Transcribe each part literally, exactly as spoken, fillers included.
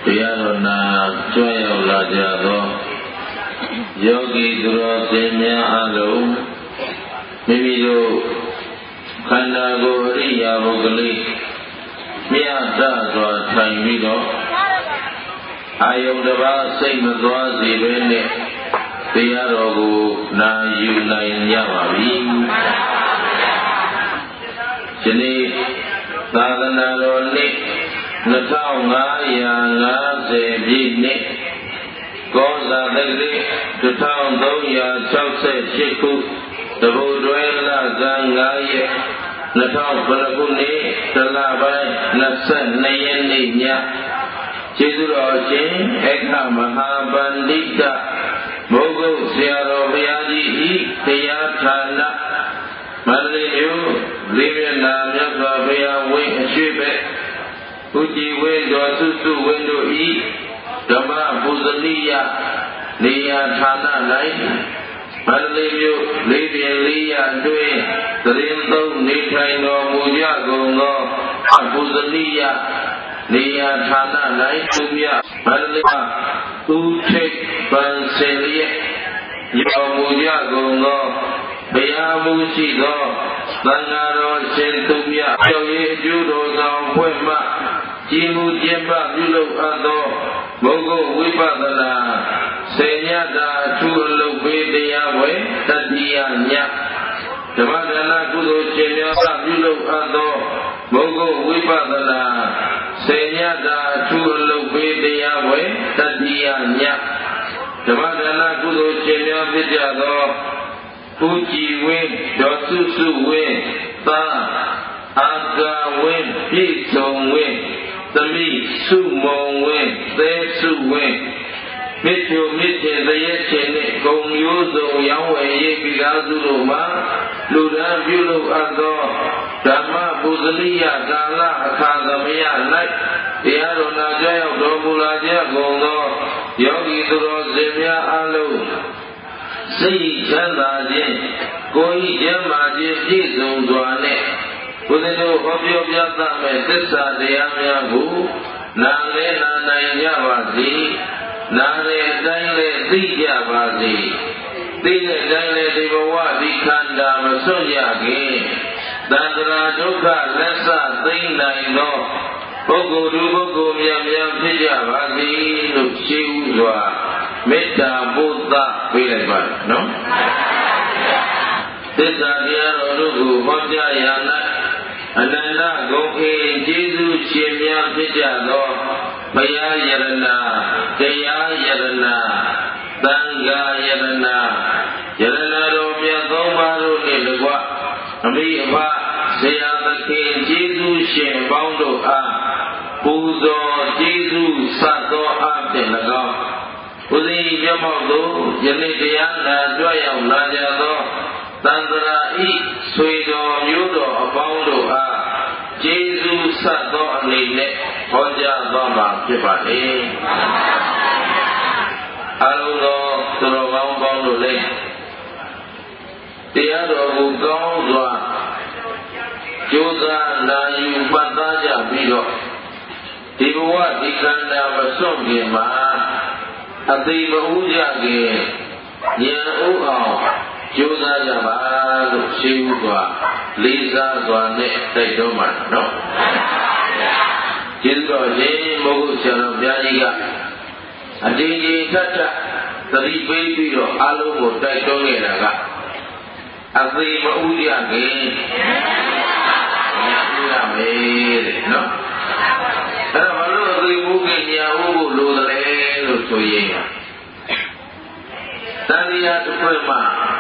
တရားတော်နာကြွရောက်လာကြသောယောဂီသူတော်စင်များအားလုံးမိမိတို့ခန္ဓာကိုယ်အရိယာပုဂ္ဂလိမြတ်တစွာထိုင်ပြီးတော့အာယုန်တစ်ပါးစိတ်မသွားစေဘဲနဲ့တရားတော်ကိုနာယူနိုင်ကြပါပြီ။ဒီနေ့သာသနာတော်နှစ်နှစ်ထောင်ငါးရာငါးဆယ်ပြည့်နှစ်ကောဇာတက္ကရာတစ်ထောင်သုံးရာခြောက်ဆယ်ရှစ်ခုတပုတ်တွဲလဇန်ငါးရက်နှစ်ထောင်ခုနှစ်ခုနှစ်တလပိုင်းနှစ်ဆယ်နှစ်ရက်နေ့ညကျေးဇူးတော်ရှင်အခမဟာပန္တိတမိုးကုတ်ဆရာတော်ဘုရားကြီးဤတရားဌာနမန္တလေးမြို့လေးမျက်နှာမြတ်စွာဘုရားဝင်းအရှိဘက်ဥကြည်ဝင်းတော်စုစုဝင်းတို့ဤဓမ္မပူဇနိယနေရာဌာန၌မန္တလေးမြို့လေးပြင်းလေးရတွင်သရင်သုံးနေထိုင်တော်မူကြကုန်သောပူဇနိယနေရာဌာန၌သူမြမန္တလေးဥထိပ်ပန်စင်လျက်ရောက်မူကြကုန်သောဘုရားမူရှိသောသံဃာတော်ရှင်သူမြကျော်ရေးအကျိုးတော်ဆောင်ဖွဲ့မှကြီးမှုကျင့်ပပြုလုပ်အပ်သောဘုဂုဝိပဿနာစေညတာအထူးအလုပ်ပေးတရားဝယ်တတိယညဓမ္မဒါနကုသိုလ်ရှင်များပြုလုပ်အပ်သောဘုဂုဝိပဿနာစေညတာအထူးအလုပ်ပေးတရားဝယ်တတိယညဓမ္မဒါနကုသိုလ်ရှင်များဖြစ်ကြသောဦးကြည်ဝင်းဒေါ်စုစုဝင်းသာအာကာဝင်းပြည့်စုံဝင်းသမီးစုမုံဝင်းသဲစုဝင်းမြစ်ချိုမြစ်ကျင်တရက်ချင်းနဲ့ဂုံမျိုးစုံရောင်းဝယ်ရေးပြီးသားစုတို့မှာလူဒန်းပြုလုပ်အပ်သောဓမ္မပုဇလိယကာလအခါသမယ၌တရားတော်နာကြရောက်တော်မူလာကြကုန်သောယောဂီသူတော်စင်များအားလုံးစိတ်ချမ်းသာခြင်းကိုယ်ဤကျမ်းမာခြင်းပြည့်စုံစွာနဲ့ဘုရားတို့ဟောပြောပြသမဲ့သစ္စာတရားများကိုနာလဲနာနိုင်ကြပါစေနာတဲ့အတိုင်းလည်းသိကြပါစေသိတဲ့အတိုင်းလည်းဒီဘဝဒီခန္ဓာမစွန့်ကြခင်သန္တရာဒုက္ခလက်ဆသိမ့်နိုင်သောပုဂ္ဂိုလ်သူပုဂ္ဂိုလ်များများဖြစ်ကြပါစေလို့ရှိဥစွာမေတ္တာပို့သပေးလိုက်ပါနော်သစ္စာတရားတော်တို့ကိုဟောကြားရ၌အနန္တဂုဏ်အေကျေးဇူးရှင်များဖြစ်ကြသောဘုရားယရဏတရားယရဏသံဃာယရဏယရဏတော်မြတ်သုံးပါးတို့နှင့်တကွအမိအဖဆရာသခင်ကျေးဇူးရှင်ပေါင်းတို့အားပူဇော်ကျေးဇူးစသောအဖြင့်၎င်းဘုရားမျက်မှောက်သို့ယနေ့တရားနာကြွရောက်လာကြသောသန္တရာဤဆွေတော်မျိုးတော်အပေါင်းတို့အားကျေးဇူးဆက်သောအနေနဲ့ဟောကြားသွားမှာဖြစ်ပါလေအလုံးသောသူတော်ကောင်းပေါင်းတို့လည်းတရားတော်ကိုကောင်းစွာကြိုးစားနာယူပတ်သားကြပြီးတော့ဒီဘဝဒီခန္ဓာမစွန့်ခင်မှာအသိမဥကြခင်ဉာဏ်ဥအောင်ကြိုးစားကြပါလို့ရှင်းဥစွာလေးစားစွာနဲ့တိုက်တွန်းပါနော်ကျေးဇူးတော်ရှင်မိုးကုတ်ဆရာတော်ဘုရားကြီးကအတင်းကြီးထပ်ထပ်သတိပေးပြီးတော့အလုံးကိုတိုက်တွန်းခဲ့တာကအသိမဥကြခင်ဉာဏ်ဥရမယ်တဲ့နော်အဲ့ဒါဘာလို့အသိမဥခင်ဉာဏ်ဥကိုလိုတယ်လို့ဆိုရင်တန်တရားတစ်ခွက်မှာ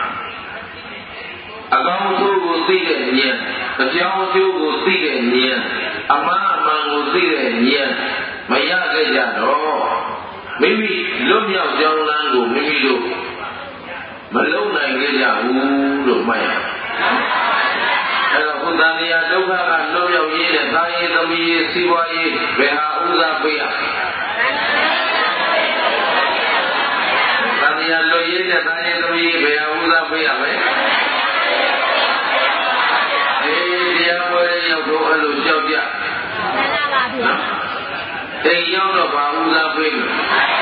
အကောင်းဆုံးကိုသိတဲ့ဉာဏ်အကြောင်းအကျိုးကိုသိတဲ့ဉာဏ်အမှားအမှန်ကိုသိတဲ့ဉာဏ်မရခဲ့ကြတော့မိမိလွတ်မြောက်ကြောင်းလမ်းကိုမိမိတို့မလုံနိုင်ခဲ့ကြဘူးလို့မှတ်ရအဲ့တော့ဘုရားတရားဒုက္ခကလွတ်မြောက်ရေးနဲ့သာရေးသမီးရေးစီးပွားရေးဘယ်ဟာဥစားပေးရသာတရားလွတ်ရေးနဲ့သာရေးသမီးရေးဘယ်ဟာဥစားပေးရမလဲအေးတရားပွဲရောက်တော့အဲ့လိုကြောက်ကြအိမ်ရောက်တော့ဘာဦးစားပေးလို့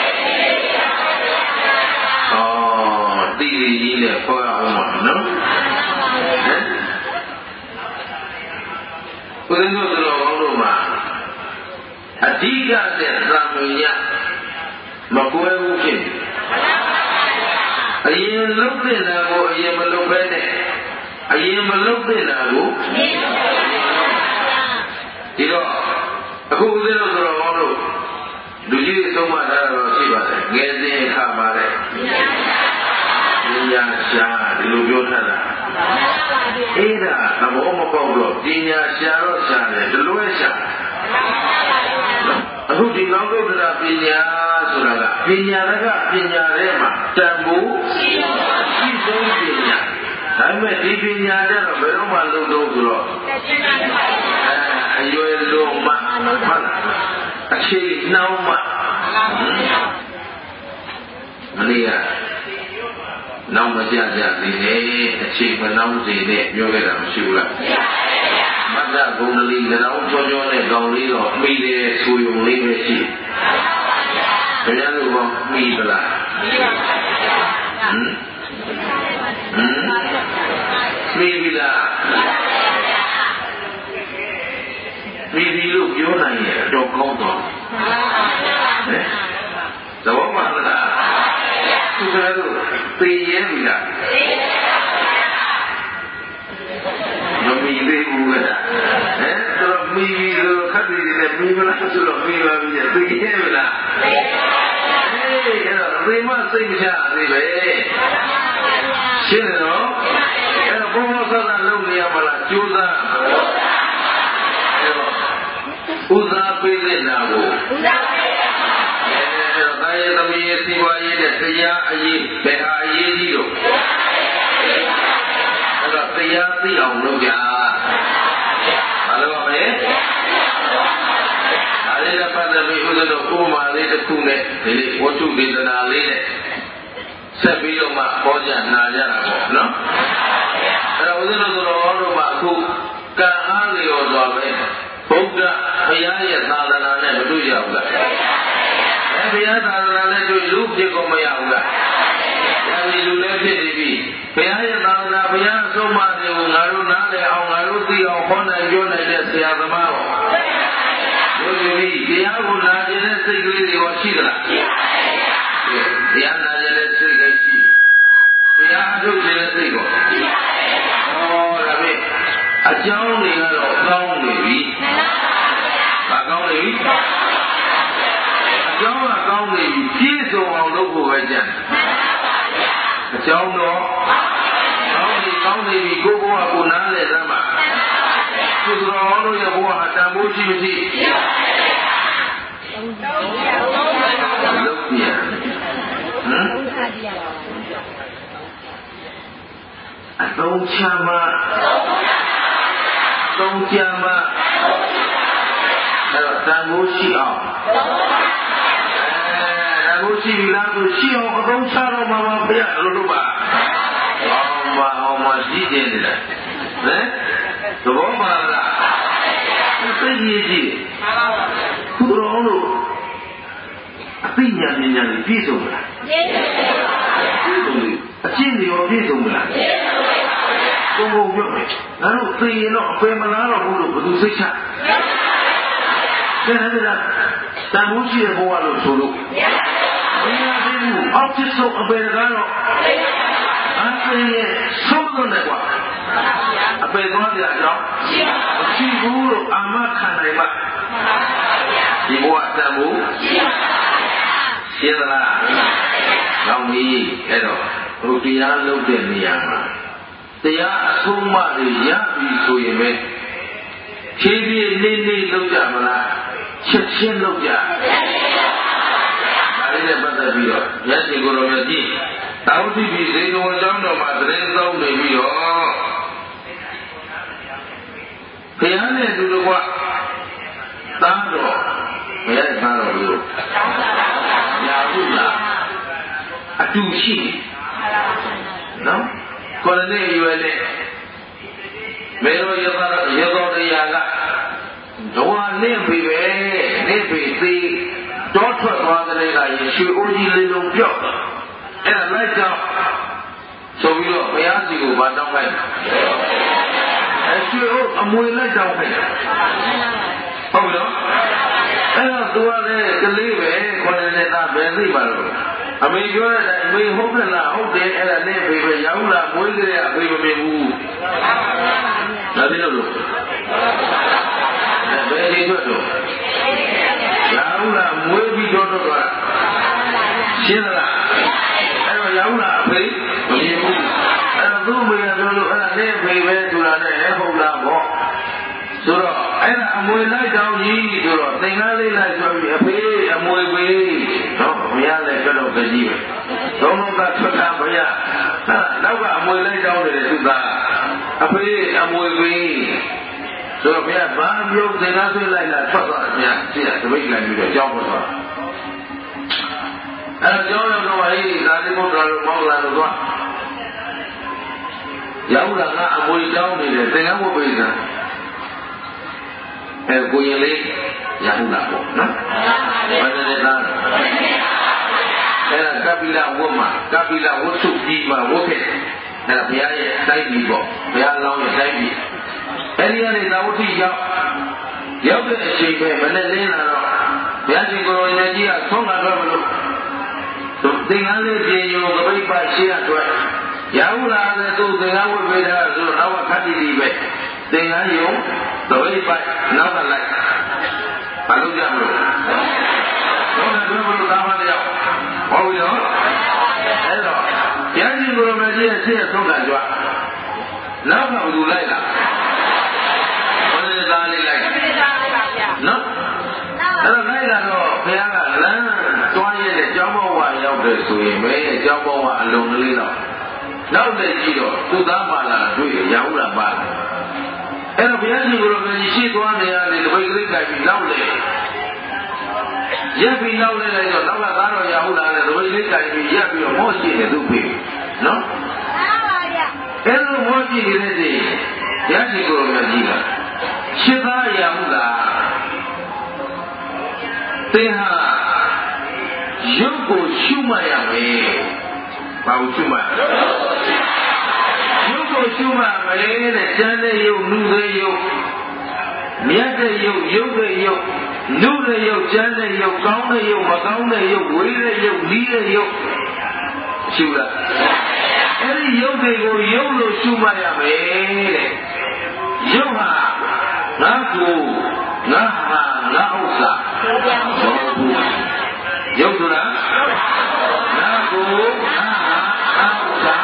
ဩတိတိကြီးနဲ့ခေါ်ရအောင်ပါနော်ဟမ်ဘုရားတို့တော်ကောင်းတို့မှာအဓိကတဲ့သာမညမကွဲဘူးဖြစ်အရင်လုပ်တဲ့တာကိုအရင်မလုပ်ဘဲနဲ့အရင်မလုပ်တဲ့တာကိုဒီတော့အခုဦးဇင်းတို့တော်ကောင်းတို့လူကြီးသုံးပါးတာတော့ရှိပါတယ်ငယ်စဉ်အခါမှာလေပညာရှာဒီလိုပြောထတာအဲ့ဒါသဘောမပေါက်တော့ပညာရှာတော့ရှာတယ်ဒီလိုပဲရှာအခုဒီလောကုတ္တရာပညာဆိုတာကပညာရကပညာထဲမှာတန်ဖိုးရှိဆုံးပညာဒါပေမဲ့ဒီပညာတဲ့တော့ဘယ်တော့မှလုံးတော့ဆိုတော့အရွယ်လုံးမှဟုတ်လားအခြေနှောင်းမှမနေ့ကနောက်မကြကြသေးနဲ့အခြေမနှောင်းစေနဲ့ပြောခဲ့တာမရှိဘူးလားမတ္တဂုဏလီကြောကြောကြောနဲ့ကောင်းလေးတော့မိတယ်ဆိုရုံလေးပဲရှိဘယ်လိုလဲမိပလားဟမ်ဟမ်မိပြီလားမိပြီလို့ပြောနိုင်ရင်တော့ကောင်းတော့သဘောပါလားသူကလည်းသိရဲ့ပြီလားမမီသေးဘူးကဟဲ့ဆိုတော့မီပြီဆိုခက်တယ်နဲ့မီမလားဆိုတော့မီပါပြီသိရဲ့ပြီလားသိရဲ့ဟေးအဲ့တော့သိမစိတ်မချသေးပဲရှင်းတယ်နော်အဲ့တော့ဘုံဘောသာလုပ်နေရမလားကြိုးစားအဲ့တော့ဥစားပေးနေတာကိုဥစားပေးရအဲ့တော့ဒါရဲ့သမီးရဲ့စီပွားရေးနဲ့တရားအရေးဘယ်ဟာအရေးကြီးလို့အဲ့တော့တရားသိအောင်လုပ်ကြဘာလို့မလဲဒါလေးနဲ့ပတ်သက်ပြီးဥစ္စာတို့ဥပမာလေးတစ်ခုနဲ့ဒီလေးဝတ္ထုဒေသနာလေးနဲ့ဆက်ပြီးတော့မှဟောကြားနာကြတာပေါ့နော်အဲ့တော့ဥစ္စာတို့တော်တို့မှအခုကံအားလျော်စွာပဲဘုရားဘုရားရဲ့သာသနာနဲ့မတွေ့ရဘူးလားအဲဘုရားသာသနာနဲ့တွေ့လူဖြစ်ကုန်မရဘူးလားအဲဒီလူလည်းဖြစ်နေပြီဘုရားရဲ့သာသနာဘုရားအဆုံးအမတွေကိုငါတို့နားလည်အောင်ငါတို့သိအောင်ဟောနိုင်ပြောနိုင်တဲ့ဆရာသမားတော်တို့ဒီတရားကိုနာကျင်တဲ့စိတ်ကလေးတွေရောရှိသလားရှိပါဘူးတရားနာကျင်တဲ့စိတ်ကရှိတရားအထုတ်ခြင်းတဲ့စိတ်ကိုရှိပါဘူးဟောဒါဖြင့်အကြောင်းတွေကတော့ကောင်းနေပြီဘာကောင်းနေပြီအကြောင်းကကောင်းနေပြီပြည့်စုံအောင်လုပ်ဖို့ပဲကြံအကြောင်းတော့ကောင်းနေကောင်းနေပြီကိုယ်ဘဝကိုနားလည်သမ်းပါသူတော်တို့ရဲ့ဘဝဟာတန်ဖိုးရှိမရှိရှိပါဘူးလုပ်ပြဟမ်အသုံးချမှာသုံးချမှာအဲ့တော့တန်ဖိုးရှိအောင်အဲတန်ဖိုးရှိပြီလားဆိုရှိအောင်အသုံးချတော့မှာမပြလို့လို့ပါအောင်မအောင်မရှိတယ်လေဟမ်သဘောပါလားသိကြီးကြီးသူတော်လို့အသိဉာဏ်ဉာဏ်ပြည့်စုံလားပြည့်စုံပါဘူးအရှင်းရောပြည့်စုံလားပြည့်စုံပါဘူးဘုံဘုံပြောမယ်ငါတို့သိရင်တော့အပယ်မလားတော့ဘူးလို့ဘယ်သူစိတ်ချတဲ့တဲ့လားတန်ဖိုးရှိတဲ့ဘဝလို့ဆိုလို့မရဘူးအောက်ကျဆုံးအပယ်ကတော့အပယ်ရဲ့ဆုံးလို့လည်းကွာအပယ်သွားကြအောင်ရှိဘူးလို့အာမခံနိုင်မှာဒီဘဝတန်ဖိုးရှင်းသလားကောင်းပြီအဲ့တော့ဘုရားလုပ်တဲ့နေရာမှာတရားအဆုံးအမတွေရပြီဆိုရင်ပဲဖြည်းဖြည်းလေးလေးလုပ်ကြမလားချက်ချင်းလုပ်ကြဒါလေးနဲ့ပတ်သက်ပြီးတော့ရရှိကိုယ်တော်မြတ်ကြီးတောင်းတိပြီးဇေကဝကျောင်းတော်မှာတရင်သုံးနေပြီးတော့ဘုရားနဲ့တူတော့ကသားတော်ဘယ်ရဲ့သားတော်လို့ညာဘူးလားအတူရှိနော်ကိုယ်နဲ့ရွယ်နဲ့မေရောရသောရသောတရားက Doa ne bibe ne နေပေသေးတောထွက်သွားတဲ့ကယေရှုအိုးကြီးလေးလုံးပြော့အဲ့ဒါလိုက်တော့ဆိုပြီးတော့ဘုရားစီကိုဗာတောင်းလိုက်အဲရွှေအိုးအမွေလိုက်တောင်းလိုက်ဟုတ်ပြီနော်အဲ့တော့သူကလည်းကလေးပဲခေါ်နေတဲ့သားပဲသိပါလို့အမေပြောတဲ့အတိုင်းအမေဟုတ်ကလားဟုတ်တယ်အဲ့ဒါနဲ့ဖေပဲရောက်လာမွေးကြရအဖေမမြင်ဘူးဒါပြီးလို့ဘယ်ဒီအတွက်တော့ရောက်လာမွေးပြီးတော့တော့ရှင်းလားအဲ့တော့ရောက်လာအဖေမမြင်ဘူးအဲ့တော့သူ့မေကပြောလို့အဲ့ဒါနဲ့ဖေပဲဆိုတာနဲ့ဟုတ်လားပေါ့ဆိုတော့အဲ့ဒါအမွေလိုက်တောင်းကြီးဆိုတော့သင်္ကားလေးလိုက်ဆိုပြီးအဖေအမွေပေးနော်ဘုရားလည်းပြတော့ကြည့်ပဲသုံးလုံးကထွက်တာဘုရားဟာနောက်ကအမွေလိုက်တောင်းတယ်သူကအဖေအမွေပေးဆိုတော့ဘုရားဘာပြောသင်္ကားဆွေးလိုက်လာထွက်သွားတယ်ဘုရားကြည့်ရတပိတ်လိုက်ပြီးတော့ကြောင်းပေါ်သွားအဲ့တော့ကြောင်းရောက်တော့ဟေးသာတိဘုရားတို့မောင်းလာတော့သွားရောက်လာကအမွေတောင်းနေတယ်သင်္ကားဝတ်ပေးတာအဲကိုရင်လေးရဟုတ်လားပေါ့နော်ဘာလဲလဲအဲ့ဒါကပိလဝတ်မှာကပိလဝတ်စုပြီးမှာဝတ်ခဲ့အဲ့ဒါဘုရားရဲ့တိုင်းပြည်ပေါ့ဘုရားလောင်းရဲ့တိုင်းပြည်အဲ့ဒီကနေသာဝတိရောက်ရောက်တဲ့အချိန်ပဲမနဲ့လင်းလာတော့ဘုရားရှင်ကိုယ်တော်ကြီးကဆုံးလာတော့မလို့သင်္ကန်းလေးပြင်ယူကပိပ္ပရှိရအတွက်ရဟုတ်လားလေသူသင်္ကန်းဝတ်ပေးတာဆိုတော့အဝခတ္တိတိပဲသင်္ကန်းယုံသပိတ်ပိုက်နောက်ကလိုက်ဘာလို့ကြမလို့တော့လည်းဘယ်လိုသားမလဲရောက်ဟုတ်ပြီနော်အဲ့တော့ကျမ်းစီကိုယ်တော်ကြီးရဲ့ဆင်းရဲဆုံးတာကြွနောက်ကဘယ်သူလိုက်လားဘယ်လိုသားလေးလိုက်နော်အဲ့တော့လိုက်လာတော့ဘုရားကလမ်းတွားရတဲ့ကျောင်းဘဝရောက်တယ်ဆိုရင်ပဲကျောင်းဘဝအလုံးကလေးတော့နောက်လည်းကြည့်တော့သူ့သားပါလာတွေ့ရဟုတ်လားပါအဲ့တော့ဘုရားရှင်ကိုယ်တော်ကြီးရှေ့သွားနေရတယ်တပိတ်ကလေးကြိုက်ပြီးနောက်လေရက်ပြီးနောက်လေလိုက်တော့နောက်ကသားတော်ရဟုတ်လားလေတပိတ်လေးကြိုက်ပြီးရက်ပြီးတော့မောရှိနေသူ့ဖေနော်မှန်ပါဗျအဲ့လိုမောရှိနေတဲ့ချိန်ဘုရားရှင်ကိုယ်တော်ကြီးကရှင်းသားရဟုတ်လားသင်ဟာရုပ်ကိုရှုမှတ်ရမယ်ဘာကိုရှုမှတ်ရုပ်ကိုရှုမှတ်မယ်တဲ့ကျမ်းတဲ့ရုပ်နုတဲ့ရုပ်မြတ်တဲ့ရုပ်ရုပ်တဲ့ရုပ်နုတဲ့ရုပ်ကျမ်းတဲ့ရုပ်ကောင်းတဲ့ရုပ်မကောင်းတဲ့ရုပ်ဝေးတဲ့ရုပ်နီးတဲ့ရုပ်ရှုလားအဲ့ဒီရုပ်တွေကိုရုပ်လို့ရှုမှတ်ရမယ်တဲ့ရုပ်ဟာငါကိုငါဟာငါဥစ္စာဟုတ်ဘူးရုပ်ဆိုတာငါကိုငါဟာငါဥစ္စာ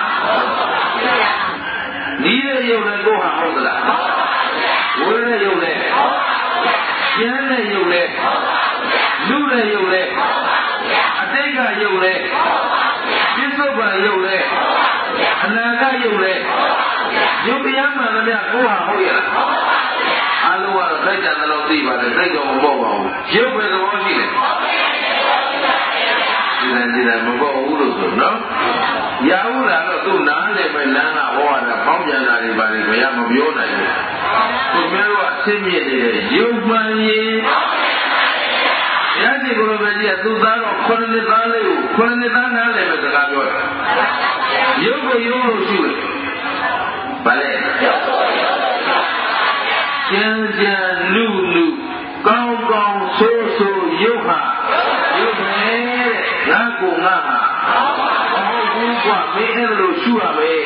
နီးတဲ့ရုပ်လည်းကိုဟာဟုတ်သလားဝေးတဲ့ရုပ်လည်းကျမ်းတဲ့ရုပ်လည်းလူတဲ့ရုပ်လည်းအတိတ်ကရုပ်လည်းပြစ္ဆုတ်ပံရုပ်လည်းအနာဂတ်ရုပ်လည်းရုပ်တရားမှန်သမျှကိုဟာဟုတ်ရလားအလုံးကတော့သိကြတယ်လို့သိပါတယ်သိတော့မပေါ့ပါဘူးရုပ်ပဲသဘောရှိတယ်ဒီနေ့ဒီနေ့မပေါ့ဘူးလို့ဆိုနော်ရဘူးလားတော့သူ့နားလည်းပဲလမ်းကဟောရတာပေါင်းပြန်တာတွေပါလေဘယ်မှမပြောနိုင်ဘူးသူများတို့အသိမြင့်နေတဲ့ရုပ်မှန်ရင်ဘုရားရှင်ကိုယ်တော်ကြီးကသူ့သားတော်ခုနှစ်သားလေးကိုခုနှစ်သားနားလည်းပဲစကားပြောတယ်ရုပ်ကိုရုပ်လို့ရှိတယ်ဗါလေကျန်ကျန်လူလူကောင်းကောင်းဆိုးဆိုးရုပ်ဟာရုပ်ပဲငါကိုငါဟာမဟုတ်ဘူးကွာမင်းအဲ့လိုရှုရမယ်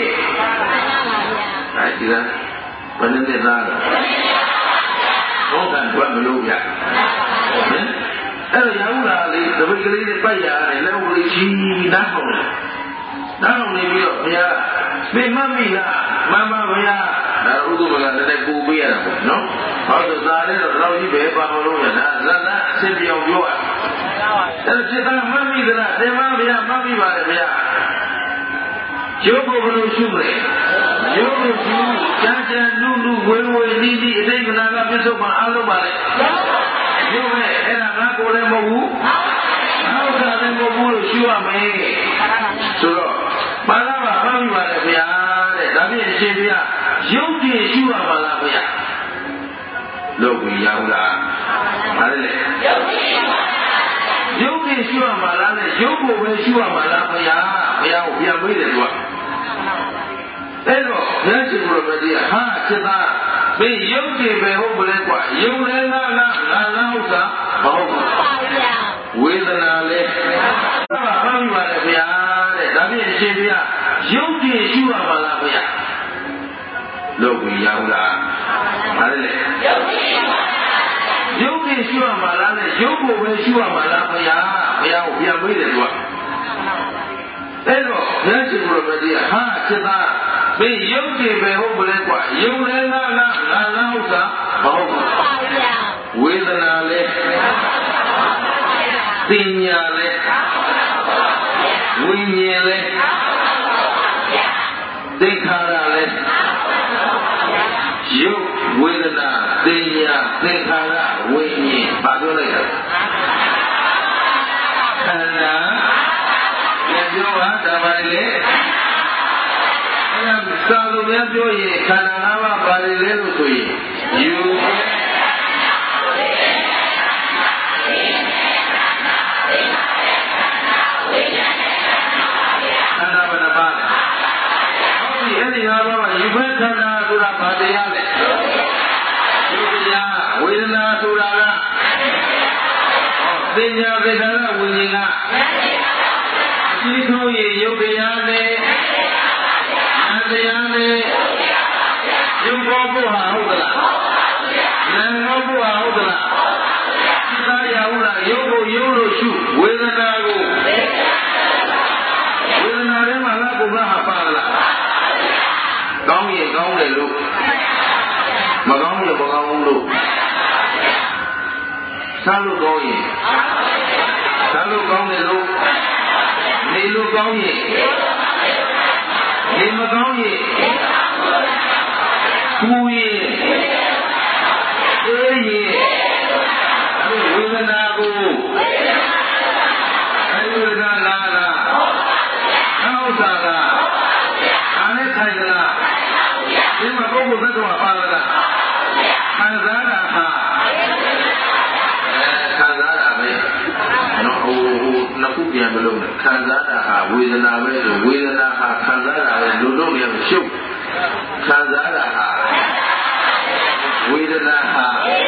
အဲဒီကဘယ်နဲ့သားလဲဘောကံတွက်မလို့ရဟင်အဲ့တော့ရောက်လာလေတပိတ်ကလေးနဲ့ပိုက်ရတယ်လက်ဦးလေးချီနားပေါတယ်နားအောင်နေပြီးတော့ဘုရားမင်းမမိလားမမဘုရားဒါဥဒ္ဓဘကလည်းပူပေးရတာပေါ့နော်ဟောဆိုသားလေးတော့တော့ကြီးပဲပါမလို့ရတာဇာတ်အဆင်ပြောင်းပြောရအဲ့တော့စိတ်သားမမိသလားသင်မဘုရားမမိပါတယ်ဘုရားရုပ်ကိုဘယ်လိုရှုမလဲရုပ်ကိုရှုကြမ်းကြမ်းနုနုဝေဝေနီးနီးအတိတ်ကနာကပြစ္ဆုတ်ပါအားလုံးပါလေရုပ်ပဲအဲ့ဒါငါကိုယ်လည်းမဟုတ်ဘူးနောက်ကလည်းမဟုတ်ဘူးလို့ရှုရမယ်ဆိုတော့ပါဠိမှာမှတ်မိပါတယ်ဘုရားတဲ့ဒါဖြင့်အရှင်ဘုရားရုပ်ကြည့်ရှုရပါလားဘုရားလုပ်ပြီးရောက်လားဒါလည်းယုတ်ကြီးရှိရမှာလားနဲ့ယုတ်ကိုပဲရှိရမှာလားဘုရားဘုရားကိုပြန်မေးတယ်သူကအဲ့တော့ဘုရားရှင်ကိုယ်တော်ကြီးဟာစိတ်သားမင်းယုတ်ကြီးပဲဟုတ်မလဲကွာယုတ်လည်းလားလားငါလားဥစ္စာမဟုတ်ဘူးဝေဒနာလည်းဘာမှမဟုတ်ပါနဲ့ဘုရားတဲ့ဒါဖြင့်အရှင်ဘုရားယုတ်ကြီးရှိရမှာလားဘုရားလုပ်ပြီးရောက်တာဒါလည်းယုတ်ကြီးယုတ်ကြီးရှိရမှာလားနဲ့ယုတ်ကိုပဲရှိရမှာလားဘုရားဘုရားကိုပြန်မေးတယ်သူကအဲ့တော့ဘုရားရှင်ကိုယ်တော်ကြီးဟာစိတ်သားမင်းယုတ်ကြီးပဲဟုတ်မလဲကွာယုတ်လည်းလားလားငါလားဥစ္စာမဟုတ်ဘူးဝေဒနာလည်းပညာလည်းဝိညာဉ်လည်းသင်္ခါရလည်းယုတ်ဝေဒနာပညာသင်္ခါရဝိညာဉ်ဘာပြောလိုက်လဲခန္ဓာပြောပါဒါပါလေအဲ့ဒါစာလုံးများပြောရင်ခန္ဓာ၅ပါးပါလေလေလို့ဆိုရင်ယူခန္ဓာဘယ်နှပါလဲဟုတ်ပြီအဲ့ဒီ၅ပါးမှာယူဘက်ခန္ဓာဆိုတာဘာတရားလဲယုတ်တရားဝေဒနာဆိုတာကသင်ညာသင်္ခါရဝိညာဉ်ကဒီဆိုရင်ယုတ်တရားနဲ့နာတရားနဲ့ယုတ်ဘောဖို့ဟာဟုတ်သလားနာဘောဖို့ဟာဟုတ်သလားသာရဟုတ်လားယုတ်ကိုယုတ်လို့ရှုဝေဒနာကိုဝေဒနာထဲမှာလားကိုယ်ကဟာပါလားကောင်းရင်ကောင်းတယ်လို့မကောင်းရင်မကောင်းဘူးလို့စားလို့ကောင်းရင်စားလို့ကောင်းတယ်လို့နေလို့ကောင်းရင်နေမကောင်းရင်ပူရင်အေးရင်ဝေဒနာကိုအဲဒီဝေဒနာလားလားနောက်စားလားအားနဲ့ခိုင်လားဒီမှာပုဂ္ဂိုလ်သတ္တဝါပါလားခံစားတာဟာခံစားတာပဲနော်ဟိုဟိုနှစ်ခုပြန်မလို့ခံစားတာဟာဝေဒနာပဲလို့ဝေဒနာဟာခံစားတာပဲလူတို့လည်းရှုပ်ခံစားတာဟာဝေဒနာဟာ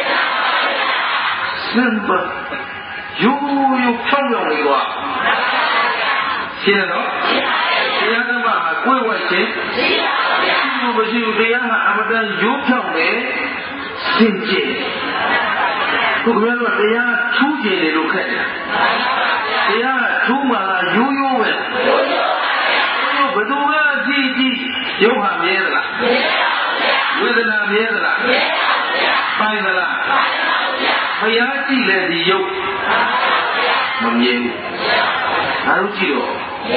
စင်ပါယူယူဖြောင်းပြောင်းလေးကွာရှင်းတော့တရားဓမ္မဟာကိုယ်ဝတ်ခြင်းရှိပါဘူးမရှိဘူးတရားဟာအမတန်ယူဖြောင်းနေစင်ကြယ်ခုကလည်းတရားထူးကျင်တယ်လို့ခက်တယ်တရားထူးမှလားရိုးရိုးပဲရိုးရိုးဘယ်သူမှကြည့်ကြည့်ရုပ်ဟာမြဲသလားဝေဒနာမြဲသလားပိုင်သလားဘုရားကြည့်လဲဒီရုပ်မမြဲဘူးငါတို့ကြည့်တော့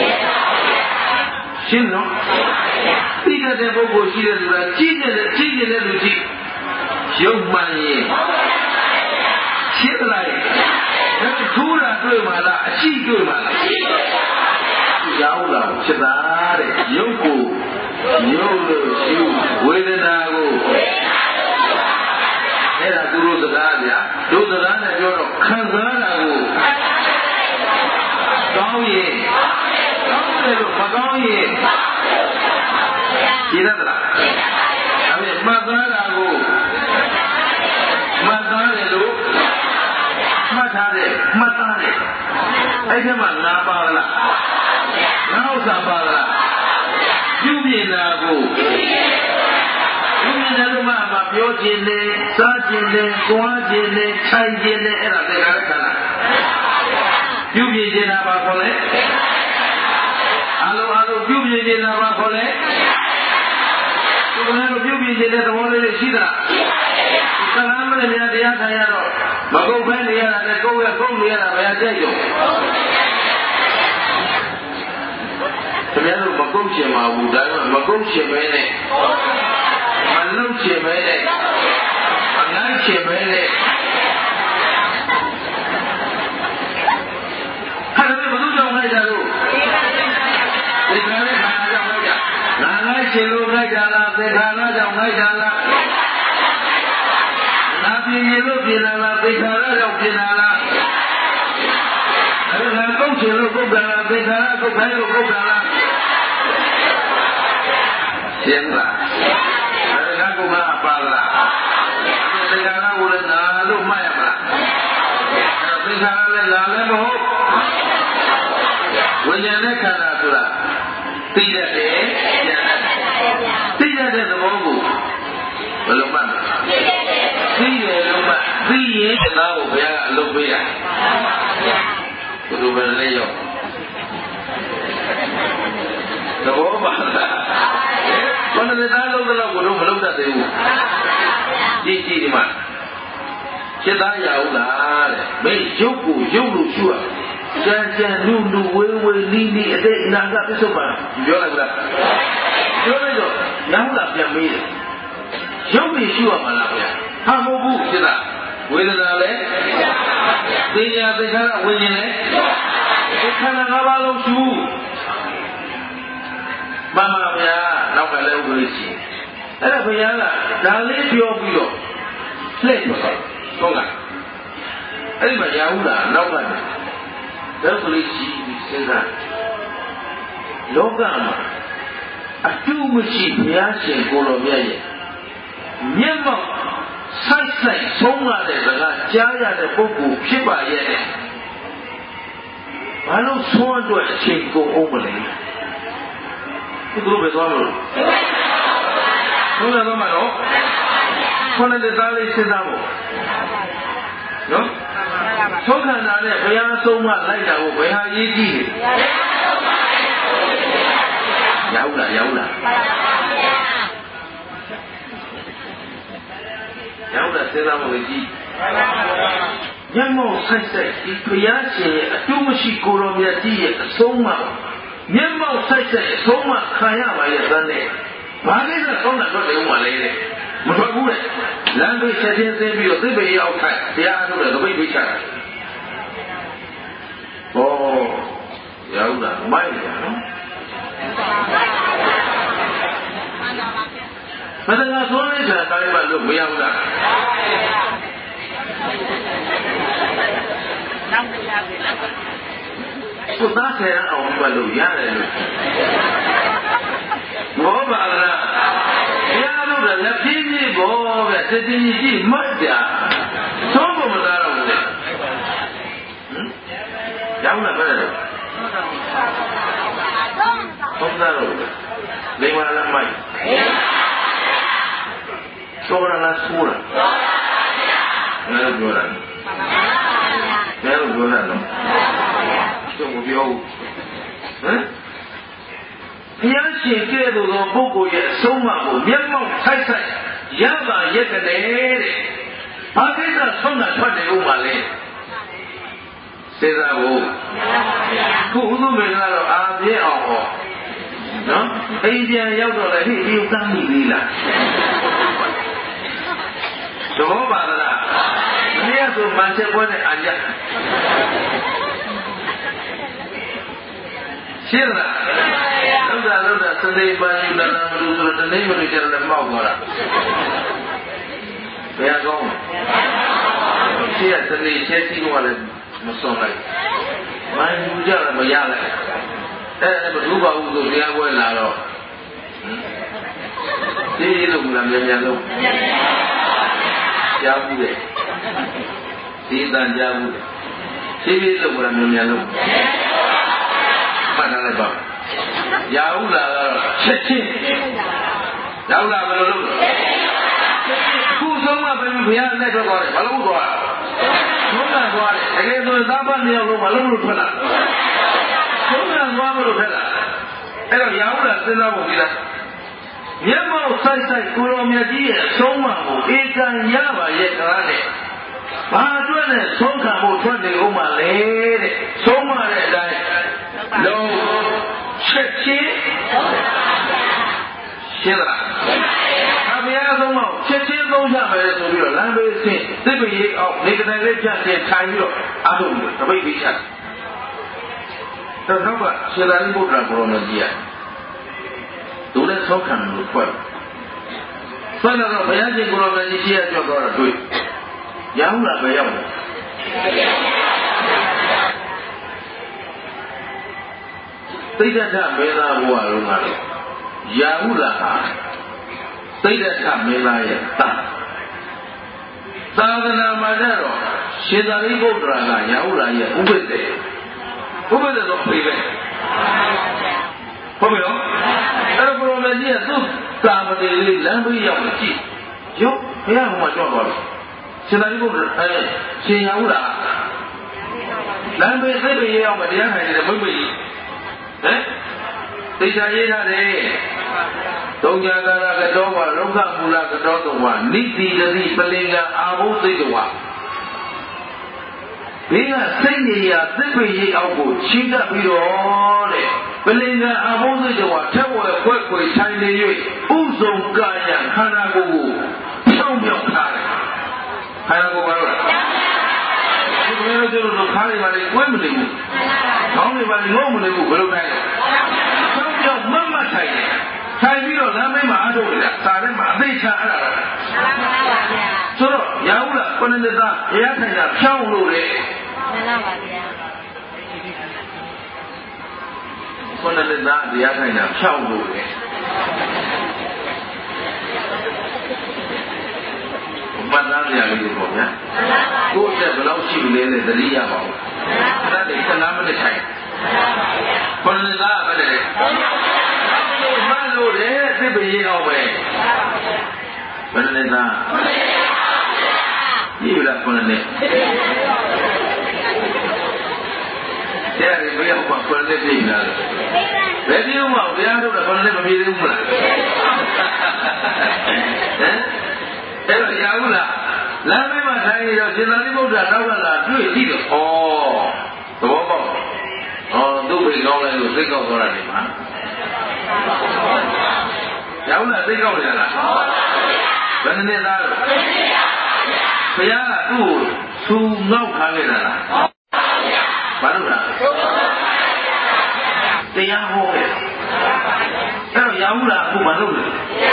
ရှင်းနော်သိတဲ့ပုဂ္ဂိုလ်ရှိတဲ့လူကကြည့်တယ်ကြည့်တယ်လူကြည့်ရုပ်မှန်ရင်ရှင်းလိုက်ဒါထူးတာတွေ့မှလားအရှိတွေ့မှလားရောက်လာဖြစ်တာတဲ့ရုပ်ကိုရုပ်လို့ရှိဝေဒနာကိုအဲ့ဒါသူတို့စကားဗျာတို့စကားနဲ့ပြောတော့ခံစားတာကိုကောင်းရင်ကောင်းတယ်လို့မကောင်းရင်ရှင်းရသလားအဲ့ဒီမှတ်သားတာကိုမှတ်သားတယ်လို့မှတ်ထားတယ်မှတ်သားတယ်အဲ့ဒီမှာနာပါလားနောက်စားပါလားပြုမြင်တာကိုပြုမြင်တယ်လို့မှမပြောခြင်းနဲ့စားခြင်းနဲ့ကြွားခြင်းနဲ့ခြိုင်ခြင်းနဲ့အဲ့ဒါသင်္ခါရခန္ဓာပြုမြင်ခြင်းတာပါခေါ်လဲအလုံးအလုံးပြုမြင်ခြင်းတာပါခေါ်လဲဒီကနေ့ပြုမြင်ခြင်းတဲ့သဘောလေးတွေရှိသလားသလားမလည်းများတရားထိုင်ရတော့မကုတ်ဖဲနေရတာနဲ့ကိုယ်ရဲ့ဖုံးနေရတာဘယ်အကျက်ကြုံခင်ဗျားတို့မကုတ်ချင်ပါဘူးဒါပေမဲ့မကုတ်ချင်ပဲနဲ့မလုံချင်ပဲနဲ့အနိုင်ချင်ပဲနဲ့ဟာလည်းဘယ်သူကြောင့်လိုက်ကြလို့ဒီကနေ့ခါကြောင့်လိုက်ကြငါလိုက်ချင်လို့လိုက်ကြလားသင်္ခါရကြောင့်လိုက်ကြလားငါဖပြင်ရင်လို့ပြင်လာလားသိခါရတော့ပြင်လာလားအဲ့ဒါကုတ်ချင်လို့ကုတ်တာလားသိခါရကုတ်ခိုင်းလို့ကုတ်တာလားရှင်းလားအဲ့ဒါကုတ်မှာပါလားသိခါရကိုလည်းငါလို့မှတ်ရမလားအဲ့သိခါရလည်းငါလည်းမဟုတ်ဝိညာဉ်နဲ့ခန္ဓာဆိုတာသိတတ်တယ်သိတတ်တဲ့သဘောကိုဘယ်လိုမှတ်သိတယ်လို့မှသိရင်တရားကိုဘုရားကအလုပ်ပေးတာဘယ်လိုပဲလဲရောသဘောပါလားဘယ်နဲ့သားလို့တော့ကိုတော့မလုပ်တတ်သေးဘူးကြည့်ကြည့်ဒီမှာစိတ်သားရအောင်လားတဲ့မင်းရုပ်ကိုရုပ်လို့ရှုရကြံကြံလူလူဝေးဝေးလီလီအတိတ်အနာဂတ်ပြစ္ဆုတ်ပါပြောလိုက်လားပြောလိုက်တော့ညောင်းလာပြန်မေးတယ်ရုပ်ပြီးရှုရမှာလားဗျာဟာမဟုတ်ဘူးစိတ်သားဝေဒနာလည်းသိညာသိခါရဝိညာဉ်လည်းဒီခန္ဓာ၅ပါးလုံးရှုမှန်ပါဗျာနောက်ကလည်းဥပ္ပရိရှိအဲ့ဒါဘုရားကဒါလေးပြောပြီးတော့လှည့်ထွက်သွားဟုတ်လားအဲ့ဒီမှာရာဟုလားနောက်ကနေဒါကလေးရှိပြီးစဉ်းစားလောကမှာအတူမရှိဘုရားရှင်ကိုလိုမြတ်ရဲ့မျက်မှောက်ဆိုင်ဆိုင်ဆုံးရတဲ့စကားကြားရတဲ့ပုဂ္ဂိုလ်ဖြစ်ပါရဲ့ဘာလို့ဆုံးအတွက်အချိန်ကုန်အောင်မလဲဒီလိုပဲသွားလို့ဆုံးရတော့မှာတော့ခေါင်းနဲ့သားလေးစဉ်းစားဖို့နော်ဆုံးခန္ဓာနဲ့ဘုရားဆုံးမလိုက်တာကိုဘယ်ဟာရေးကြည့်လဲရောက်လားရောက်လားရောက်လားစဉ်းစားဖို့ကြည့်ညမောဆိုင်ဆိုင်ဒီဘုရားရှင်ရဲ့အတူမရှိကိုရောမြတ်ကြီးရဲ့အဆုံးအမမျက်မှောက်ဆိုင်ဆိုင်အဆုံးအမခံရပါရဲ့တန်းနဲ့ဘာကိစ္စကောင်းတာတော့တယ်ဥမာလေးတဲ့မထွက်ဘူးလေလမ်းဘေးဆက်ချင်းသိပြီးတော့သိပေရောက်ထိုင်တရားအားထုတ်တယ်တပိတ်ပိတ်ချတာဟောရောက်တာမိုက်တယ်နော်မတကားသွန်းနေတာတိုင်းမှာလို့မရောက်တာနောက်မရဘူးသူသားဆရာအောင်ဘယ်လိုရတယ်လို့ဘောပါလားဘုရားတို့ကလက်ပြင်းကြီးဘောပဲစည်တင်ကြီးမှတ်တာသုံးဖို့မသားတော့ဘူးလေဟမ်ရောက်လာပဲတော့သုံးသားတော့လေမလာမိုက်သောရလာဆူလာငါတို့ပြောတာငါတို့ပြောတာနော်တော့မပြောဘူးဟမ်ဘုရားရှင်ကဲ့သို့သောပုဂ္ဂိုလ်ရဲ့အဆုံးအမကိုမျက်မှောက်ထိုက်ထိုက်ရပါရဲ့တဲ့တဲ့ဘာကိစ္စဆုံးတာထွက်တယ်ဥပမာလဲစေသာဘူးခုဥဒုမေကတော့အာပြည့်အောင်ဟောနော်အိမ်ပြန်ရောက်တော့လည်းဟိဒီကမ်းမိသေးလားသဘောပါလားမင်းရဆိုမှန်ချက်ပွဲနဲ့အကြရှင်းလားလောက်တာလောက်တာသတိပါယူလာတာမလို့ဆိုတော့တနေ့မလို့ကျတော့လည်းမောက်သွားတာဘယ်ကောင်းရှင်းရသတိရှင်းစီကလည်းမစွန့်လိုက်မိုင်းယူကြလည်းမရလိုက်အဲ့ဒါဘုရားဘူးဆိုတရားပွဲလာတော့ဒီလိုကလည်းမြန်မြန်လို့ကြားဘူးလေဒီတန်ကြားဘူးဒီလိုကလည်းမြန်မြန်လို့မှတ်ထားလိုက်ပါရာဟုလာတော့ချက်ချင်းရောက်လာဘယ်လိုလုပ်အခုဆုံးမပဲဘုရားလက်ထွက်သွားတယ်ဘာလို့သွားဆုံးမသွားတယ်တကယ်ဆိုရင်သားပတ်နှစ်ယောက်လုံးဘာလို့လို့ထွက်လာဆုံးမသွားမလို့ထွက်လာအဲ့တော့ရာဟုလာစဉ်းစားဖို့ဒီလားမျက်မှောက်ဆိုင်ဆိုင်ကိုရောမြတ်ကြီးရဲ့ဆုံးမကိုဧကံရပါရဲ့ကားနဲ့ဘာအတွက်နဲ့ဆုံးခံဖို့ထွက်နေဦးမှာလဲတဲ့ဆုံးမတဲ့အတိုင်းလုံးချက်ချင်းရှင်းလားအဘုရားဆုံးမချက်ချင်းသုံးချမယ်ဆိုပြီးတော့လမ်းဘေးဆင်းသိပ္ပရိအောင်နေကတိုင်းလေးဖြတ်ချင်းထိုင်ပြီးတော့အားထုတ်တယ်တပိတ်ပြီးချတော့နောက်ကရှင်သာရိပုတ္တရာဘုရားမကြီးရသူလည်းဆုံးခံလို့ဖွဲ့ဆွဲတော့ဘုရားရှင်ကိုယ်တော်ကြီးရှိရကြောက်တော့တွေ့ Yang lah bayang. Tidak ada bela buat rumah. Yang lah. Tidak ada bela ya tak. Sadhana majaro. Sedari bodra yang lah ya ubede. Ubede tu prive. Apa yo? Ada problem dia tu sama dia lambi yang mesti. Yo, yang rumah jual. Sedari bodra eh siang lah. Lambi saya yang dia hanya membeli. Eh? Tidak ada. Tunggu kala kedua, luka mula kedua tua. Niti jadi pelinga abu tiga. Bila sendiri sepi aku cinta biru. Pelinga abu tiga. Tahu kuat kuat cai leh. Usung kaya kana kuku. Sumber kaya. Kana kuku apa? Kalau jodoh tu kaya balik kuat melibu. Kau ni balik ngom melibu belum kaya. Sumber mama cai. Saya bilang nama mana tu ya? Saya mana bicara lah. So, ya ulah, kalau ni dah, ya saya jauh dulu. Kalau ni dah, ya saya jauh dulu. Mana dia lagi tu ya? Tu saya belau sih boleh dari ya bau. Nanti kenapa ni saya? Kalau ni dah apa ni? Malu deh, sebenarnya apa? Mana ni dah? Ini udah mana ni? Saya ni bagi apa? Mana ni tinggal? Jadi rumah, dia tu dah mana ni bagi rumah. Eh? Eh, ya ulah. Lama masa ini dah jenari pun dah tahu lah, duit tidak. Oh, tu apa? Oh, tu beri kau lagi, beri kau orang ni mah. Ya ulah, beri kau je lah. Mana ni dah? Saya tu sungau kaya dah. Baru dah. Tiang ho. Kalau ya ulah, aku baru dah.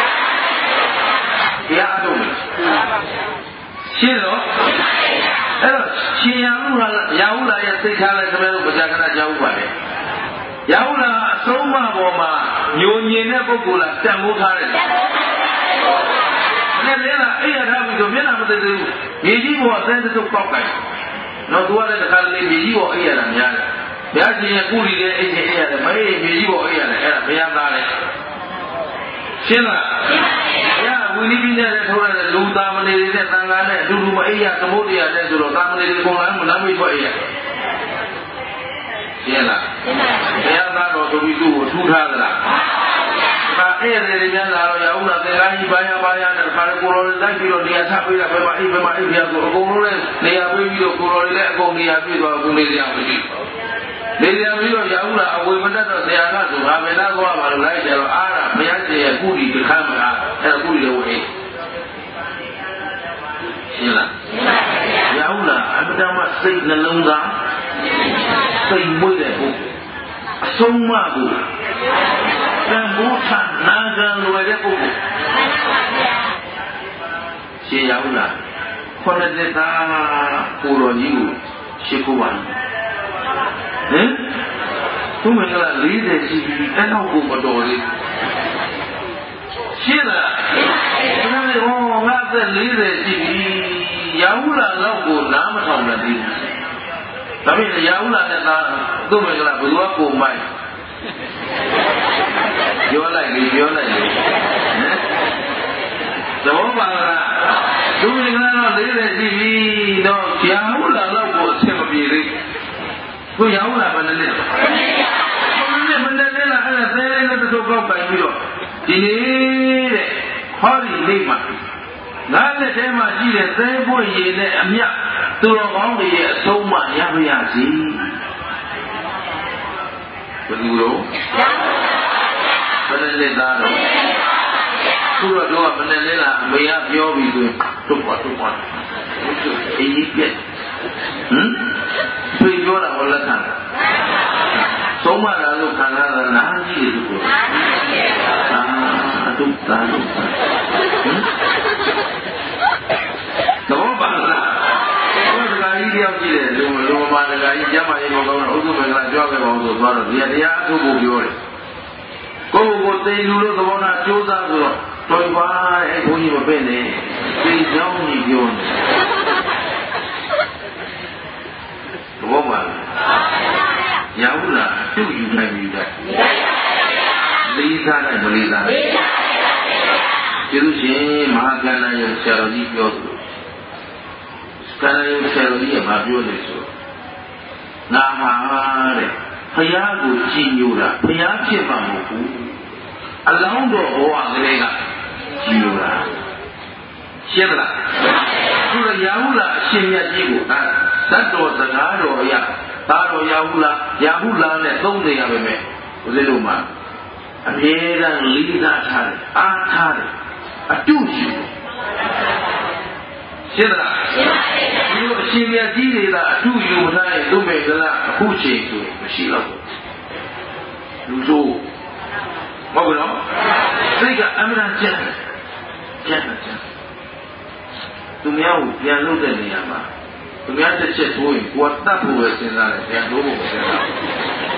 Tiang tu. Siapa? Eh, siapa ulah, ya ulah yang sekali sebelum berjalan jauh balik. Ya ulah, semua boma, nyonyi buku lah, jangan kari. Ni mana? Iya dah begitu, mana betul tu? Biji buat saya tu pakai. No dua ada kali biji buat iya dah ni. Biasanya kuli dia iya iya dah, mai biji buat iya dah, era biar kali. Siapa? Ya, ini bina ada thora ada luta mana dia tangga ada, dulu mai iya kemudian ada dulu tangga dia konglan menamai buat iya. Siapa? Saya tahu tu itu sudah lah. Pakai dari dia lalu ya ulah terlagi banyak-banyak dan pada kurang dah kilo dia sampai dah bermain bermain dia kurang dia pergi tu kurang dia kong dia pergi tu aku dia pergi. Dia pergi ya ulah aku benda tu saya nak tu apa nak gua baru lagi kalau ada banyak dia kuli di kamera ada kuli dia wei. Sila. Ya ulah ada masih nalungga. Sai boleh bu. Semua bu. Dan bukan naga luar buku. Siapa ulah? Kalau kita kurang jiu, sekuan. Eh? Tu mereka lihat sih, kan aku betul. Siapa? Kenapa orang ada lihat sih? Ya ulah lagu nama sama nanti. Tapi ya ulah kita tu mereka berdua kumai. Jual lagi, jual lagi. Jawab apa? Dulu dengan orang dari T V, no, siapa lah lah buat siapa biri. Tu siapa lah benda ni? Benda benda ni lah, ada saya ni tu kau kau biro. Ini deh, hari lima. Nanti saya masih deh, saya boleh ni amnya. Tu orang dia semua yang biasa. Begitu. Benda ni dah. Surah dua benda ni lah. Biar biar begitu. Tupat tupat. Itu ini dia. Hmm. Tujuh orang orang kan. Semua lalu kanan nanti itu. Ah, tu dah tu. Hmm. Tahu apa lah? မာနကကြီးကျမ်းမာရေးကောင်းတော့ဥဒုမင်္ဂလာကြွားခဲ့ပါအောင်ဆိုသွားတော့ဒီတရားအထုပ်ကိုပြောတယ်ကိုယ့်ကိုယ်သိလူလို့သဘောထားကြိုးစားဆိုတော့တော်ပါအဲ့ဘုန်းကြီးမပဲ့နဲ့သိကြောင်းကြီးပြောနေသဘောပါလားရဘူးလားအတူယူနိုင်ပြီလားလေးစားနိုင်မလေးစားနိုင်ကျေးဇူးရှင်မဟာကန္နာယဆရာတော်ကြီးပြောသလိုကန္နာယဆရာတော်ကြီးကမပြောလို့ဆိုငါဟာတဲ့ဘုရားကိုကြည်ညိုတာဘုရားဖြစ်မှာမဟုတ်ဘူးအလောင်းတော်ဘဝကလေးကကြည်ညိုတာရှင်းလားသူရရာဟုလားအရှင်မြတ်ကြီးကိုအဲသတ်တော်စကားတော်ရသားတော်ရာဟုလားရာဟုလားနဲ့သုံးနေရပါမယ်ဦးဇင်းတို့မှာအမြဲတမ်းလေးစားထားတယ်အားထားတယ်အတုယူရှင်းလားရှင်းပါပြီဒီလိုအရှင်မြတ်ကြီးတွေကအတုယူထားရင်သူ့မေကလာအခုချိန်ဆိုမရှိတော့ဘူးလူဆိုမဟုတ်ဘူးနော်စိတ်ကအမှန်တန်ကျက်ကျက်ကျက်သူများကိုပြန်လို့တဲ့နေရာမှာသူများတစ်ချက်ထိုးရင်ကိုယ်တတ်ဖို့ပဲစဉ်းစားတယ်ပြန်လို့ဖို့မစဉ်းစားဘူး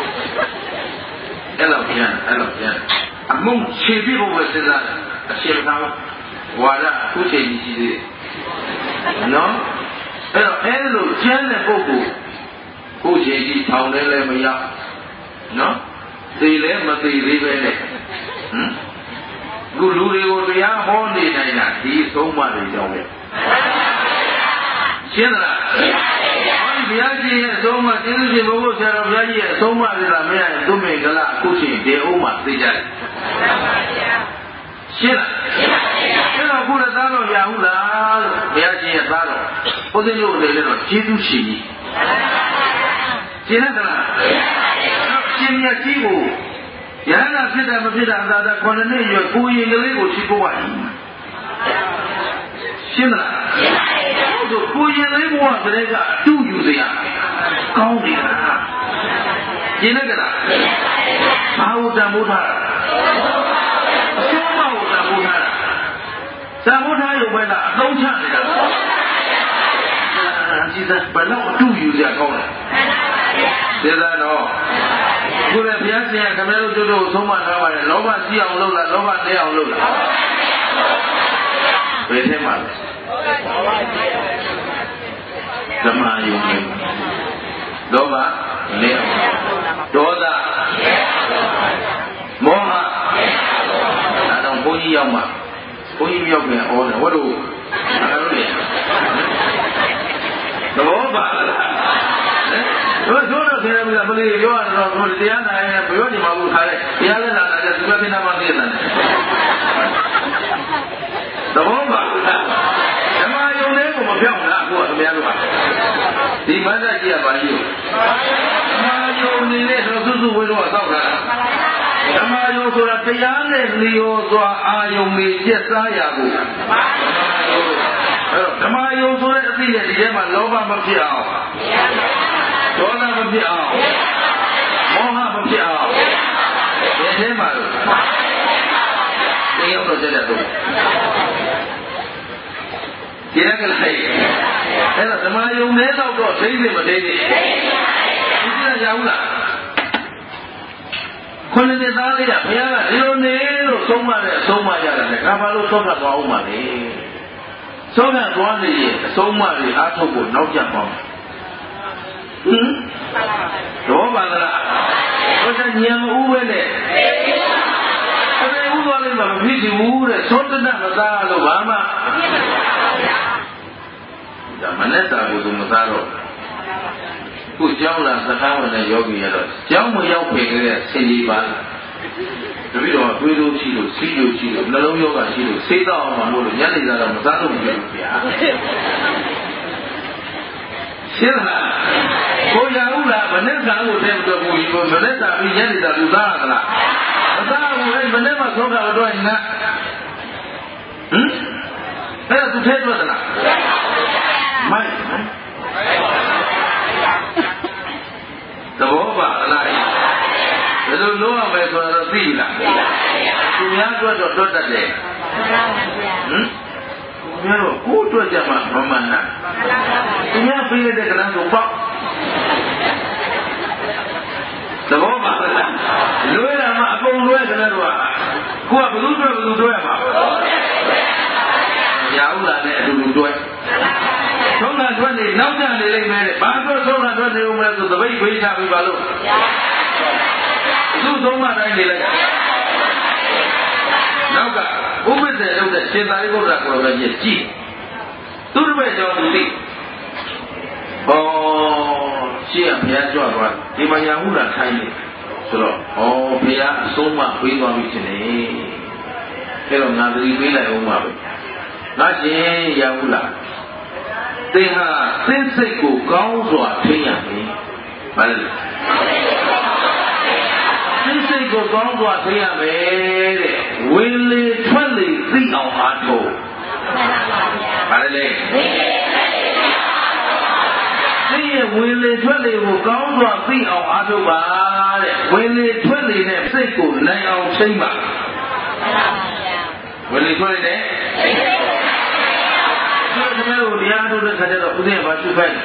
အဲ့လိုပြန်အဲ့လိုပြန်အမုန်းခြေပြဖို့ပဲစဉ်းစားတယ်အရှင်သာဝါဒအခုချိန်ကြီးရှိသေးတယ်နော်အဲ့တော့အဲ့လိုကျမ်းတဲ့ပုဂ္ဂိုလ်ကိုချိန်ကြီးထောင်တယ်လည်းမရနော်သိလည်းမသိသေးပဲနဲ့ဟမ်လူလူတွေကိုတရားဟောနေနိုင်တာဒီသုံးပါးတွေကြောင့်ပဲရှင်းလားရှင်းပါပြီဘုရားကြီးရဲ့အဆုံးအမကျေးဇူးရှင်ဘုရားဆရာတော်ဘုရားကြီးရဲ့အဆုံးအမတွေကမရရင်သူ့မိန်ကလအခုချိန်တေအောင်မှသိကြတယ်ရှင်းလားရှင်းပါပြီအဲ့တော့ခုလည်းသားတော်ရဟုလားလို့ဘုရားကြီးရဲ့သားတော်ဘုရားကြီးကိုလည်းတော့ကျေးဇူးရှင်ကြီးရှင်းလားရှင်းမြတ်ကြီးကိုယဟနာဖြစ်တယ်မဖြစ်တာအသာသာခုနှစ်နှစ်ရွယ်ကိုရင်ကလေးကိုရှိခိုးရတယ်ရှင်းလားရှင်းပါပြီတို့ကိုရင်လေးဘဝကလေးကအတူယူစရာကောင်းတယ်လားရှင်းလိုက်ကြလားဘာဝတ္တမိုးထားတာအဆုံးမဝတ္တမိုးထားတာဇာမိုးထားရုံပဲလားအသုံးချနေတာဒီသက်ဘယ်တော့အတူယူစရာကောင်းလဲသေသာတော့ခုလည်းဘုရားရှင်ကခမဲတို့တို့ကိုသုံးမထားပါတယ်လောဘကြီးအောင်လုပ်လားလောဘနည်းအောင်လုပ်လားဘယ်ထဲမှာလဲဓမ္မယုံနဲ့လောဘနည်းအောင်ဒေါသမောဟအဲတော့ဘုန်းကြီးရောက်မှဘုန်းကြီးမြောက်ပြန်ဩတယ်ဝတ်တို့အဲလိုလေသဘောပါလားတို့တို့တော့ဆရာကမလေးပြောရတော့တရားနာရင်ဘယ်ရောဒီမှာဘူးခါလဲတရားလည်းနာတာကျသူကသိနာမှသိတယ်သဘောပါဓမ္မယုံလေးကိုမပြောင်းလားအခုကခင်ဗျားတို့ကဒီမန္တကြီးကဘာကြီးဓမ္မယုံနေတဲ့တော့စုစုဝေးတော့ဆောက်တာဓမ္မယုံဆိုတာတရားနဲ့လျော်စွာအာယုံတွေကျက်စားရကိုဓမ္မယုံဆိုတဲ့အသိနဲ့ဒီထဲမှာလောဘမဖြစ်အောင်ဒေါသမဖြစ်အောင်မောဟမဖြစ်အောင်ဒီထဲမှာသင်ရောက်တော့ကြတဲ့တော့ဒီရကလေးအဲ့တော့ဓမ္မယုံနဲ့တော့တော့သိနေမသိနေဒီကရဘူးလားခုနှစ်နှစ်သားလေးကဘုရားကဒီလိုနေလို့သုံးမတဲ့အဆုံးမရတယ်လေငါဘာလို့သုံးမသွားအောင်မလဲသုံးမသွားနေရင်အဆုံးမတွေအားထုတ်ဖို့နောက်ကျပေါင်းဟင်တော့ပါလားဘုရားညံဥပဲနဲ့အဲ့ဒါဥသွားလိုက်မှမဖြစ်ဘူးတဲ့သောတနမသားလို့ဘာမှဒါမနဲ့တာကိုမသားတော့ခုကျောင်းလာသက္ကဝနဲ့ယောဂီရတော့ကျောင်းမရောက်ခင်ကလေးဆင်ကြီးပါတပည့်တော်တွေးလို့ရှိလို့စီးလို့ရှိလို့နှလုံးယောဂရှိလို့စိတ်တော့အောင်မလို့ညနေသားတော့မသားလို့မဖြစ်ဘူးဗျာရှင်းလားကိုရဟုလားမနဲ့ကံကိုတဲ့တော့ကိုကြီးကိုမနဲ့တာပြီးညနေသားလူသားရလားမသားဘူးလေမနဲ့မှသောတာတော့ရင်ငါဟမ်အဲ့ဒါသူထဲထွက်သလားမိုက်သဘောပါလားဘယ်လိုလုပ်ရမလဲဆိုတော့သိလားသူများအတွက်တော့တွတ်တတ်တယ်ဟမ်သူများတော့ကိုယ်အတွက်ကြမှာမမှန်တာသူများပြေးတဲ့ကလမ်းကိုပေါက်တယ်တော့ကိုကဘယ်သူတွေ့ဘယ်သူတွေ့မှာရာဟုလာနဲ့အတူတူတွေ့သုံးတာထွက်နေနောက်ကျနေလိမ့်မယ်ဘာလို့သုံးတာထွက်နေဦးမလဲဆိုသပိတ်ဖေးချပြီးပါလို့သူ့သုံးတာတိုင်းနေလိုက်နောက်ကဥပ္ပဒေလုပ်တဲ့ရှင်သာရိပုတ္တရာကိုယ်တော်ကြီးကြည့်သူ့ဘက်ကြောင့်သူသိဩရှေ့ကဘုရားကြွသွားဒီမှာရာဟုလာထိုင်နေဆိုတော့ဩဘုရားအဆုံးမပေးသွားပြီရှင်လေအဲ့တော့ငါသတိပေးလိုက်အောင်ပါပဲငါရှင်ရာဟုလာသင်ဟာသင်စိတ်ကိုကောင်းစွာထိန်းရမယ်ဘာလဲသင်စိတ်ကိုကောင်းစွာထိန်းရမယ်တဲ့ဝင်လေထွက်လေသိအောင်အားထုတ်ဘာလဲသိရဲ့ဝင်လေထွက်လေကိုကောင်းစွာသိအောင်အားထုတ်ပါတဲ့ဝင်လေထွက်လေနဲ့စိတ်ကိုနိုင်အောင်ထိန်းပါဝင်လေထွက်လေနဲ့ဒီမဲ့ကိုတရားထုတ်တဲ့ခါကျတော့ဥဒိယဘာရှုခိုင်း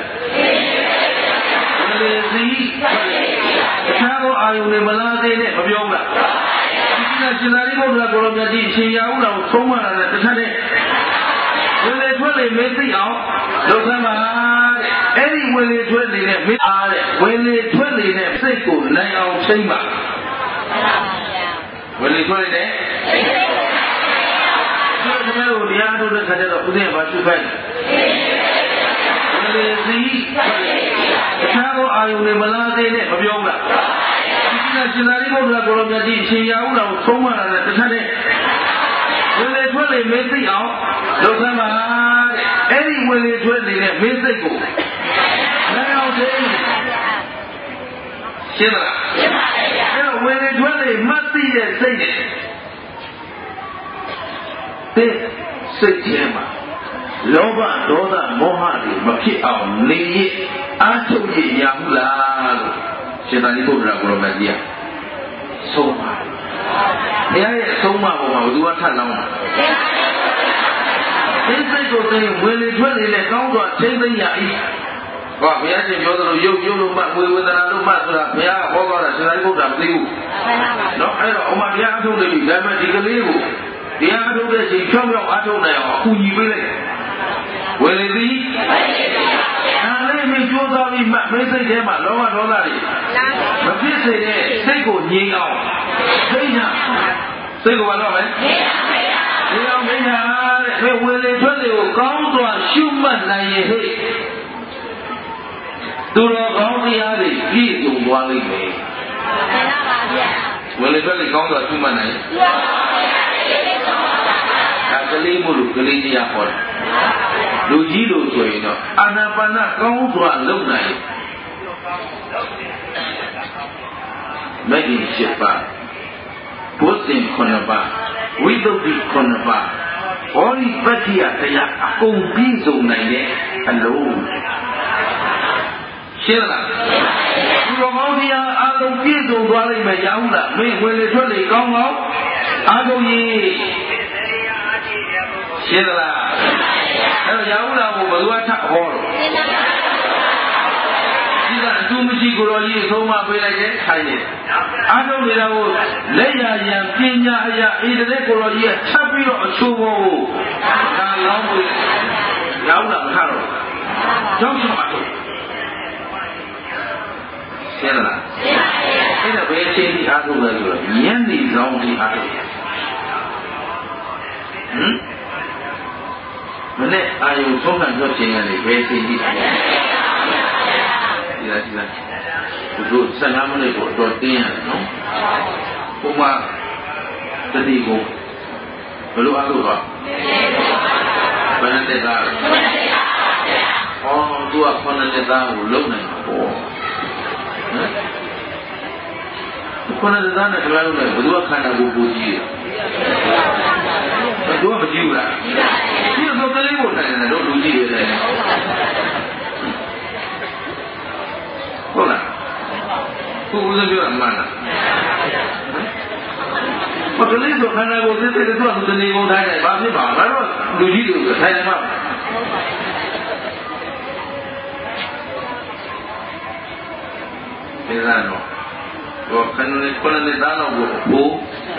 လဲဝင်လေစီအခြားသောအာယုန်တွေမလားသေးနဲ့မပြောဘူးလားဒီကရှင်သာရိပုတ္တရာကိုလိုမြတ်ကြီးရှင်ရာဟုလာကိုသုံးမလာတဲ့တစ်ခါတည်းဝင်လေထွက်လေမသိအောင်လုပ်သမ်းပါတဲ့အဲ့ဒီဝင်လေထွက်လေနဲ့မအားတဲ့ဝင်လေထွက်လေနဲ့စိတ်ကိုနိုင်အောင်ထိန်းပါဝင်လေထွက်လေနဲ့ဒီမဲ့ကိုတရားထုတ်တဲ့ခါကျတော့ဥဒိယဘာရှုခိုင်းလဲဝင်လေစီအခြားသောအာယုန်တွေမလားသေးနဲ့မပြောဘူးလားဒီကရှင်သာရိပုတ္တရာကိုလိုမြတ်ကြီးရှင်ရာဟုလာကိုသုံးမလာတဲ့တစ်ခါတည်းဝင်လေထွက်လေမသိအောင်လုပ်သမ်းပါတဲ့အဲ့ဒီဝင်လေထွက်လေနဲ့မသိကိုနိုင်အောင်သိရှင်းလားရှင်းပါပြီအဲ့တော့ဝင်လေထွက်လေမသိတဲ့စိတ်နဲ့တဲ့စိတ်ထဲမှာလောဘဒေါသမောဟတွေမဖြစ်အောင်နေရအားထုတ်ရရဟုလားလို့ရှင်သာရိပုတ္တရာကိုလိုမြတ်ကြီးကဆုံးပါဘုရားရဲ့ဆုံးမပေါ်မှာဘယ်သူကထပ်လောင်းတာဒီစိတ်ကိုသိရင်ဝင်လေထွက်လေနဲ့ကောင်းစွာထိမ့်သိမ့်ရ၏ဟောဘုရားရှင်ပြောသလိုရုပ်ရုပ်လို့မှဝေဝေဒနာလို့မှဆိုတာဘုရားကဟောသွားတာရှင်သာရိပုတ္တရာမသိဘူးနော်အဲ့တော့အမှတရားအထုတ်နေပြီဒါပေမဲ့ဒီကလေးကိုတရားအထုတ်တဲ့ချိန်ဖြောင်းဖြောင်းအထုတ်နိုင်အောင်အကူညီပေးလိုက်ဝေလေသည်ဒါလေးမကြိုးစားပြီးမမေးစိတ်ထဲမှာလောဘဒေါသတွေမဖြစ်စေတဲ့စိတ်ကိုငြိမ်အောင်သိညာစိတ်ကိုဘာလို့လဲငြိမ်အောင်သိညာတဲ့ဝေလေထွက်လေကိုကောင်းစွာရှုမှတ်နိုင်ရင်ဟဲ့သူတော်ကောင်းတရားတွေပြည့်စုံသွားလိမ့်မယ်မှန်ပါဗျာဝေလေထွက်လေကောင်းစွာရှုမှတ်နိုင်ရင်ဒါကလေးမို့လို့ကလေးတရားဟောတယ်လူကြီးလို့ဆိုရင်တော့အာနာပါနကောင်းစွာလုပ်နိုင်မဂ္ဂင်၈ပါးဘုဇင်ခုနှစ်ပါးဝိသုဒ္ဓိခုနှစ်ပါးဟောဒီပတ္တိယတရားအကုန်ပြည့်စုံနိုင်တဲ့အလုံးရှင်းလားဒီလိုကောင်းတရားအလုံးပြည့်စုံသွားလိမ့်မယ်ရဟုလားမင်းဝင်လေထွက်လေကောင်းကောင်းအားကုန်ကြီးရှင်းလားအဲ့တော့ရာဟုလာကိုဘယ်သူကထဟောတော့ဒီကအတူမရှိကိုတော်ကြီးအဆုံးမပေးလိုက်တယ်ထိုင်နေအားထုတ်နေတာကိုလက်ရရန်ပညာအရာအေးတဲ့ကိုတော်ကြီးကထပ်ပြီးတော့အချိုးပေါ်ကိုဒါလောင်းပြီးရာဟုလာမထတော့ကြောက်ချင်ပါတော့ရှင်းလားရှင်းပါပြီအဲ့ဒါဘယ်အချိန်ကြီးအားထုတ်လဲဆိုတော့ညနေဆောင်ကြီးအားထုတ်ဟမ်မနဲ့အာယုံဆုံးခံတော့ခြင်းရတယ်ဘယ်အချိန်ကြီးအားထုတ်ဒီလားဒီလားတို့ဆယ်၅မိနစ်ကိုတော့တင်းရတယ်နော်ပုံမှန်တတိကိုဘယ်လိုအားထုတ်ပါဘယ်နဲ့တက်တာဩသူကခုနှစ်တက်သားကိုလုံနိုင်တော့ဟမ်ခုနှစ်တက်သားနဲ့ကြွားလို့လည်းဘယ်သူကခန္ဓာကိုယ်ပူကြီးလဲဘယ်သူကမကြည့်ဘူးလားဒီလိုကလေးကိုတိုင်တယ်တော့လူကြီးရတယ်ဟုတ်လားကိုယ်ဦးဇင်းပြောတာမှန်လားမကလေးဆိုခန္ဓာကိုယ်သိတဲ့သူကသူတနေကုန်ထိုင်တယ်ဘာဖြစ်ပါလဲတော့လူကြီးတွေထိုင်တယ်မှာဒီကနော် Kau kan ni kau ni tanah bu,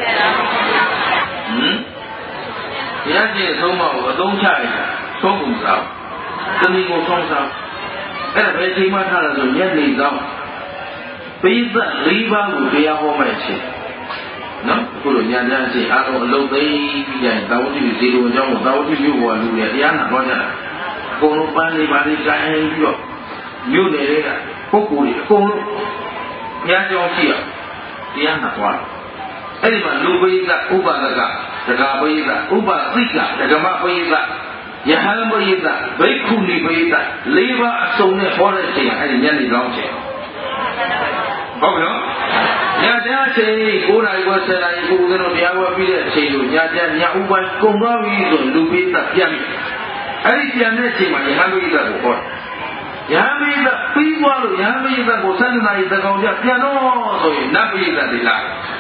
hmm? Ya je semua dong cai, song sah, tadi kau song sah. Eh, besi macam mana tu? Ni ni sah. Beza riba bu dia home sih. No, kalau ni ada sih, kalau lo day yang tahu tu zero jauh, tahu tu you buat lu dia nak buat apa? Kalau balik balik kaya juga, you ni dia, pokok dia, kalau yang jauh dia, dia nak buat. Ini mana lu beza, ubah lega, jaga beza, ubah tiga, jaga mak beza, yang beza, baik kuni beza, leba asumnya boleh sih, ini yang jauh sih. Bagus. Ya jangan sih, orang itu saya itu kalau dia awak pilih sih, ya jangan yang ubah konggawi itu lebih tak yang, hari yang ni sih macam yang kita buat, yang kita piwal, yang kita bosan naik tegak dia piano, so nak kita dilah,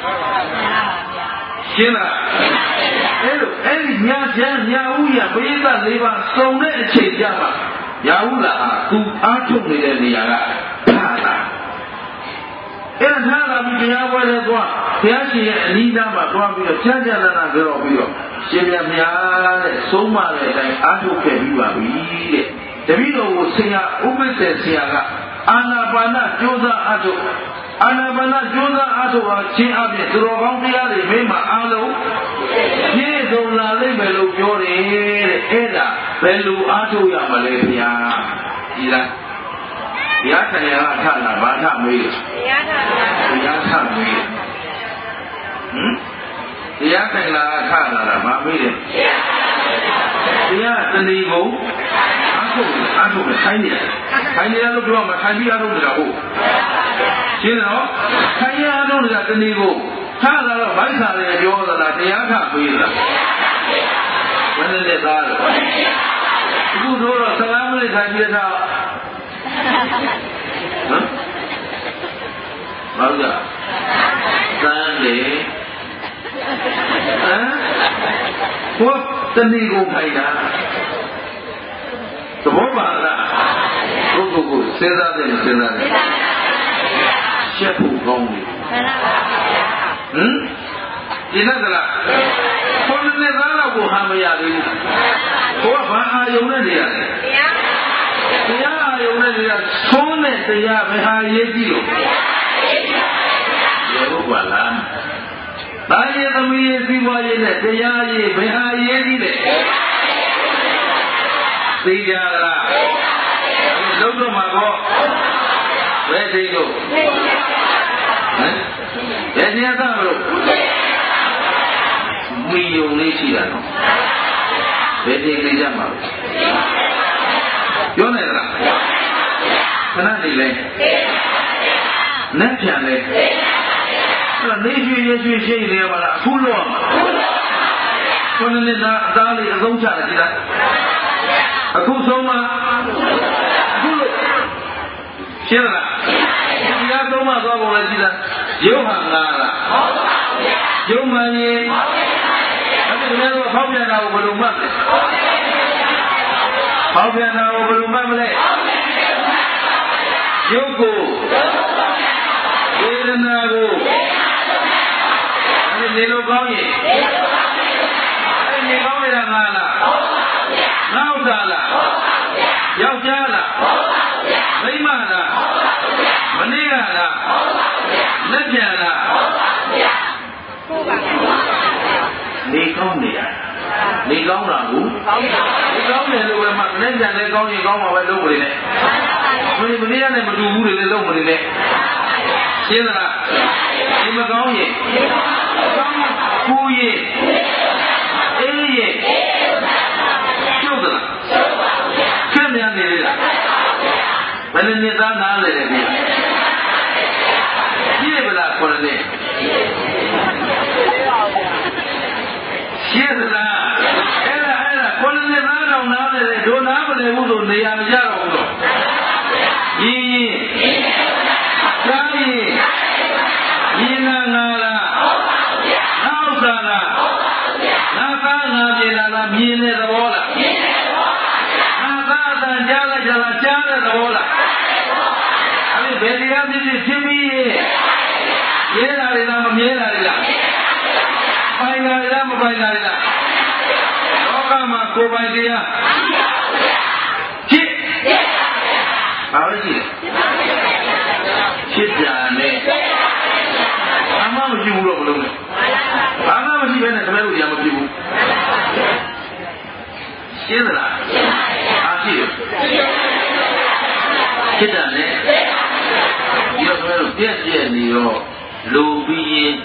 siapa? Elo, eh yang yang yang uya kita lewat songe sih siapa? Yang ulah tu acung ni dia lah, dah. Eh, hari ni dia boleh buat. Dia sih ni dah buat video, jangan jangan nak video. Siapa yang semua ni, aku kehidupan ini. Tapi kalau saya ubah saya, anak bana jodoh aku, anak bana jodoh aku, siapa terorang dia ni memang alu. Ye dolar ni belu jori, ada belu aku yang Malaysia, tidak. Ya kan ya kan lah, bahasa mui. Ya kan mui. Hmm? Ya kan lah kan lah, bahasa mui. Ya seni bu, aku aku berkain dia, kain dia tu cuma kain dia tu berapa? Siapa? Kain dia tu berapa seni bu? Kan lah bahasa dia jual lah, dia kan mui lah. Mana dia tahu? Ibu dulu selama ni kain dia tahu. Hah? Baru tak? Sandi. Hah? Kau seni kau kaya dah. Semua bahasa. Kau kau kau sedar deh, sedar deh. Siapa kau ni? Hmm? Ini adalah. Kau ni mana kau hamil ada? Kau apa ayam ni dia? Dia ayam ni dia. Kau ni dia berhayat dulu. Ya bukanlah. Tanya kami siapa ini? Dia ye berhayat dulu. Tiga lah. Lalu mago. Betul tu. Eh? Jadi apa bro? Miyong ni siapa? Betul ni siapa? Yo ni lah. Kenapa ni? Nak siapa ni? Kalau ni cuci ni cuci ni apa lah? Pulau. Kau ni dah dah ni zong cakap tidak? Aku sama. Pulau. Siapa? Dia sama kau boleh tidak? Johan lah. Johan ni. Tapi kemudian kau biar kau belum mati. Kau biar kau belum mati. Joko. Irnago. Ini nilo kau ni. Ini kau ni dah ngala. Ngau salah. Yau salah. Lima lah. Meninggal lah. Lepas lah. Ni kau ni ah. Ni kau lah bu. Ni kau ni lu memang ni jangan kau ni kau mau lu boleh ni. Boleh boleh ni berdua boleh lu boleh ni. Siapa lah? Ni kau ni. Ku ye. Eh ye. Siapa lah? Siapa yang ni lah? Mana ni tak nak le ni? Siapa lah kau ni? Siapa lah? Era era kau ni mana nak le? Dua nak le udo ni yang jauh udo. Ini. Kami. Ina ngala. Nau sana. Naka ngaji nala mine bola. Naka dan jala jala jala bola. Abi beliau di sini. ပိုင်လားလောကမှာကိုယ်ပိုင်တရားဖြစ်ဘာလို့ရှိလဲဖြစ်တာနဲ့အမှမရှိဘူးတော့မလုံးနဲ့ဘာမှမရှိဘဲနဲ့တမန်တို့ရမဖြစ်ဘူးရှင်းသလားအားရှိတယ်ဖြစ်တာနဲ့ဒီတော့တမန်တို့ပြည့်ပြည့်နေတော့လူပြီးရင်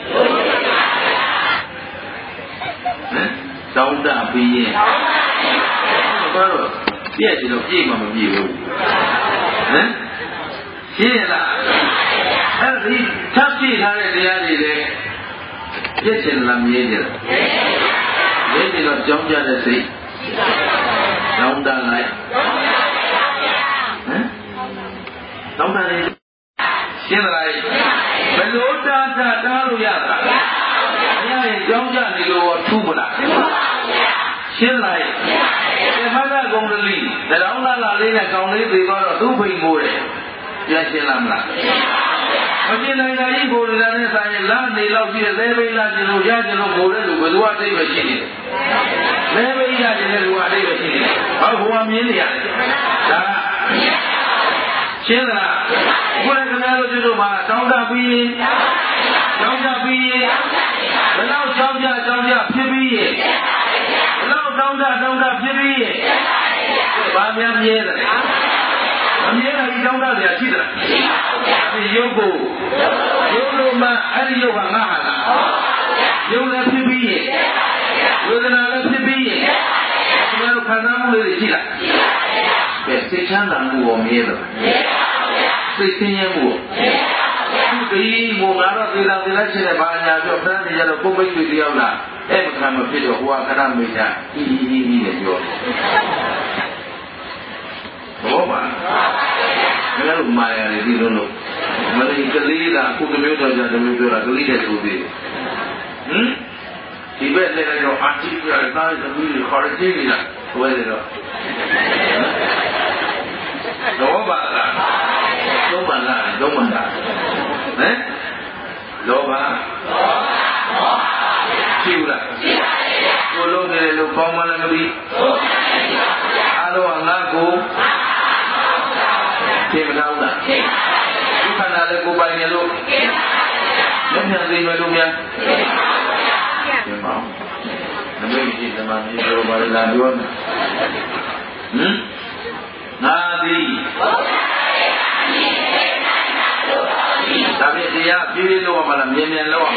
ဟမ်တောင်းတပြီးရင်ဘာလို့ပြည့်တယ်တော့ပြည့်မှမပြည့်ဘူးဟမ်ရှင်းလားအဲ့ဒီထပ်ပြည့်ထားတဲ့တရားတွေလေပြည့်ချင်လားမြဲကြလားမြဲတယ်တော့ကြောင်းကြတဲ့စိတ်တောင်းတလိုက်ဟမ်တောင်းတလိုက်ရှင်းလားဘယ်လိုတားတားတားလို့ရတာမရရင်ကြောင်းကြနေလို့ထူးမလားရှင်းလားဒီမနကုံတလီတောင်းလာလာလေးနဲ့ကောင်းလေးသေးတော့သူ့ဖိန်မိုးတယ်ပြန်ရှင်းလားမလားမရှင်းနိုင်တာကြီးကိုယ်ရတဲ့ဆိုင်လာနေတော့ရှိတဲ့သေးပိလာကျင်လို့ရကျင်လို့ကိုယ်တဲ့လူဘယ်သူအသိပဲရှိနေတယ်သေးပိရကျင်တဲ့လူအသိပဲရှိနေတယ်ဟောဘုရားမြင်နေရတယ်ဒါရှင်းလားကိုယ်ကခင်ဗျားတို့ကျွတ်မှာတောင်းတပြီးရင်တောင်းတပြီးရင်ဘယ်တော့ကြောင်းကြကြောင်းကြဖြစ်ပြီးရင်ဘယ်တော့တောင်းတတောင်းတဖြစ်ပြီးရင်ဘာများမြဲတယ်မမြဲတာဒီတောင်းတတွေရှိတယ်ဒီရုပ်ကိုရုပ်လို့မှအဲ့ဒီရုပ်ကငါဟာလားရုပ်လည်းဖြစ်ပြီးရင်ဝေဒနာလည်းဖြစ်ပြီးရင်ဒီလိုခံစားမှုလေးတွေရှိလားကဲစိတ်ချမ်းသာမှုကိုမြဲတယ်စိတ်ဆင်းရဲမှုသူဒီမို့ငါတော့သေတာသေလိုက်ခြင်းနဲ့ဘာညာပြောဖမ်းနေကြတော့ကိုယ်မိတ်တွေတယောက်လားအဲ့မခံမဖြစ်တော့ဟိုကခဏမိတ်တာအီးအီးအီးနဲ့ပြောဘောပါဘယ်လိုမာယာလေးဒီလိုလို့မလေးကလေးကအခုကမျိုးတော့ကြတယ်မျိုးပြောတာကလေးတဲ့သူတွေဟမ်ဒီဘက်လည်းတော့အတိပြတာသမီးတွေခေါ်ကြည့်နေတာဘယ်လိုတော့လောဘလားလောဘလားလောဘလားဟမ်လောဘရှိဘူးလားရှိပါရဲ့ကိုလုံးတယ်လို့ကောင်းမှလည်းမပြီးအားလုံးငါကိုသိမလားလားသိပါဘူးဒီခန္ဓာလေးကိုပိုင်နေလို့သိပါဘူးမျက်နှာသိမယ်လို့များသိပါဘူးနမိတ်ရှိသမာဓိပြောပါလားပြောနေဟမ်ငါသည်ဒါပြည့်တရားပြည့်လို့မလားမြင်မြင်လို့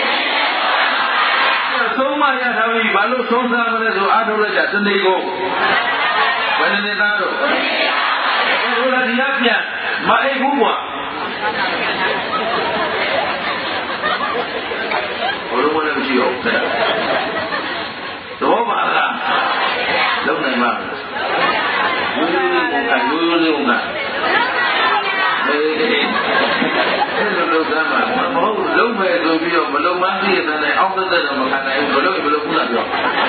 သုံးမရထားပြီဘာလို့သုံးစားမလဲဆိုအားထုတ်လိုက်တာတနေ့ကိုဘယ်နေသားတော့ဘုရားတရားပြန်မအိပ်ဘူးကွာဘယ်လိုမှမရှိတော့ဘူးတော့ပါလားလုံနိုင်ပါဘူးလူလူကလူလူကအေးအဲ့လိုလုပ်သားမှာမဟုတ်လုံးမယ်ဆိုပြီးတော့မလုံးမသိတဲ့နဲ့အောက်သက်သက်တော့မခံနိုင်ဘူးဘလို့ဘလို့ခုနပြော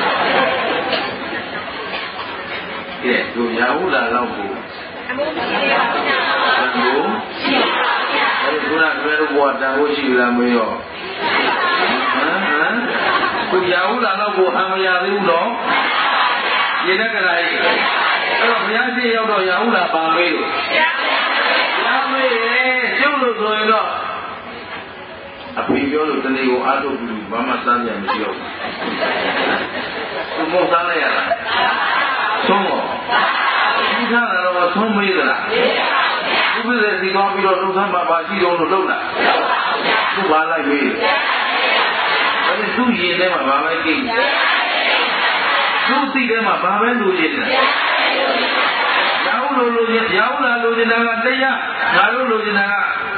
ကဲသူရဟုလာတော့ကိုအမှုရှိပါဘူး။ဘုရှိပါဗျာ။အဲဒီခုနကဘယ်လိုဘဝတန်ဖို့ရှိလားမရော။ဟမ်ဟမ်သူရဟုလာတော့ကိုဟံမရသေးဘူးနော်။ရေနဲ့ကြလိုက်အဲ့တော့ဘုရားရှိရောက်တော့ရဟုလာပါမေးလို့။ရမေးရဲ့ကျုပ်လို့ဆိုရင်တော့အဖေပြောလို့တနေ့ကိုအားထုတ်ပြီးဘာမှစားပြန်မရှိတော့ဘူး။သူမောစားလိုက်ရလား။ဆုံးတော့ဒီခါတော့ဆုံးမေးသလား။ဘုရားစီကောင်းပြီးတော့လုံဆန်းမှာပါရှိတော့လို့လုံလား။သူ့ဘာလိုက်မေး။အဲဒီသူ့ရင်ထဲမှာဘာပဲကြည့်။သူ့စိတ်ထဲမှာဘာပဲလိုချင်တယ်။ရောင်းလို့လိုချင်ရောင်းလာလိုချင်တာကတရားငါတို့လိုချင်တာက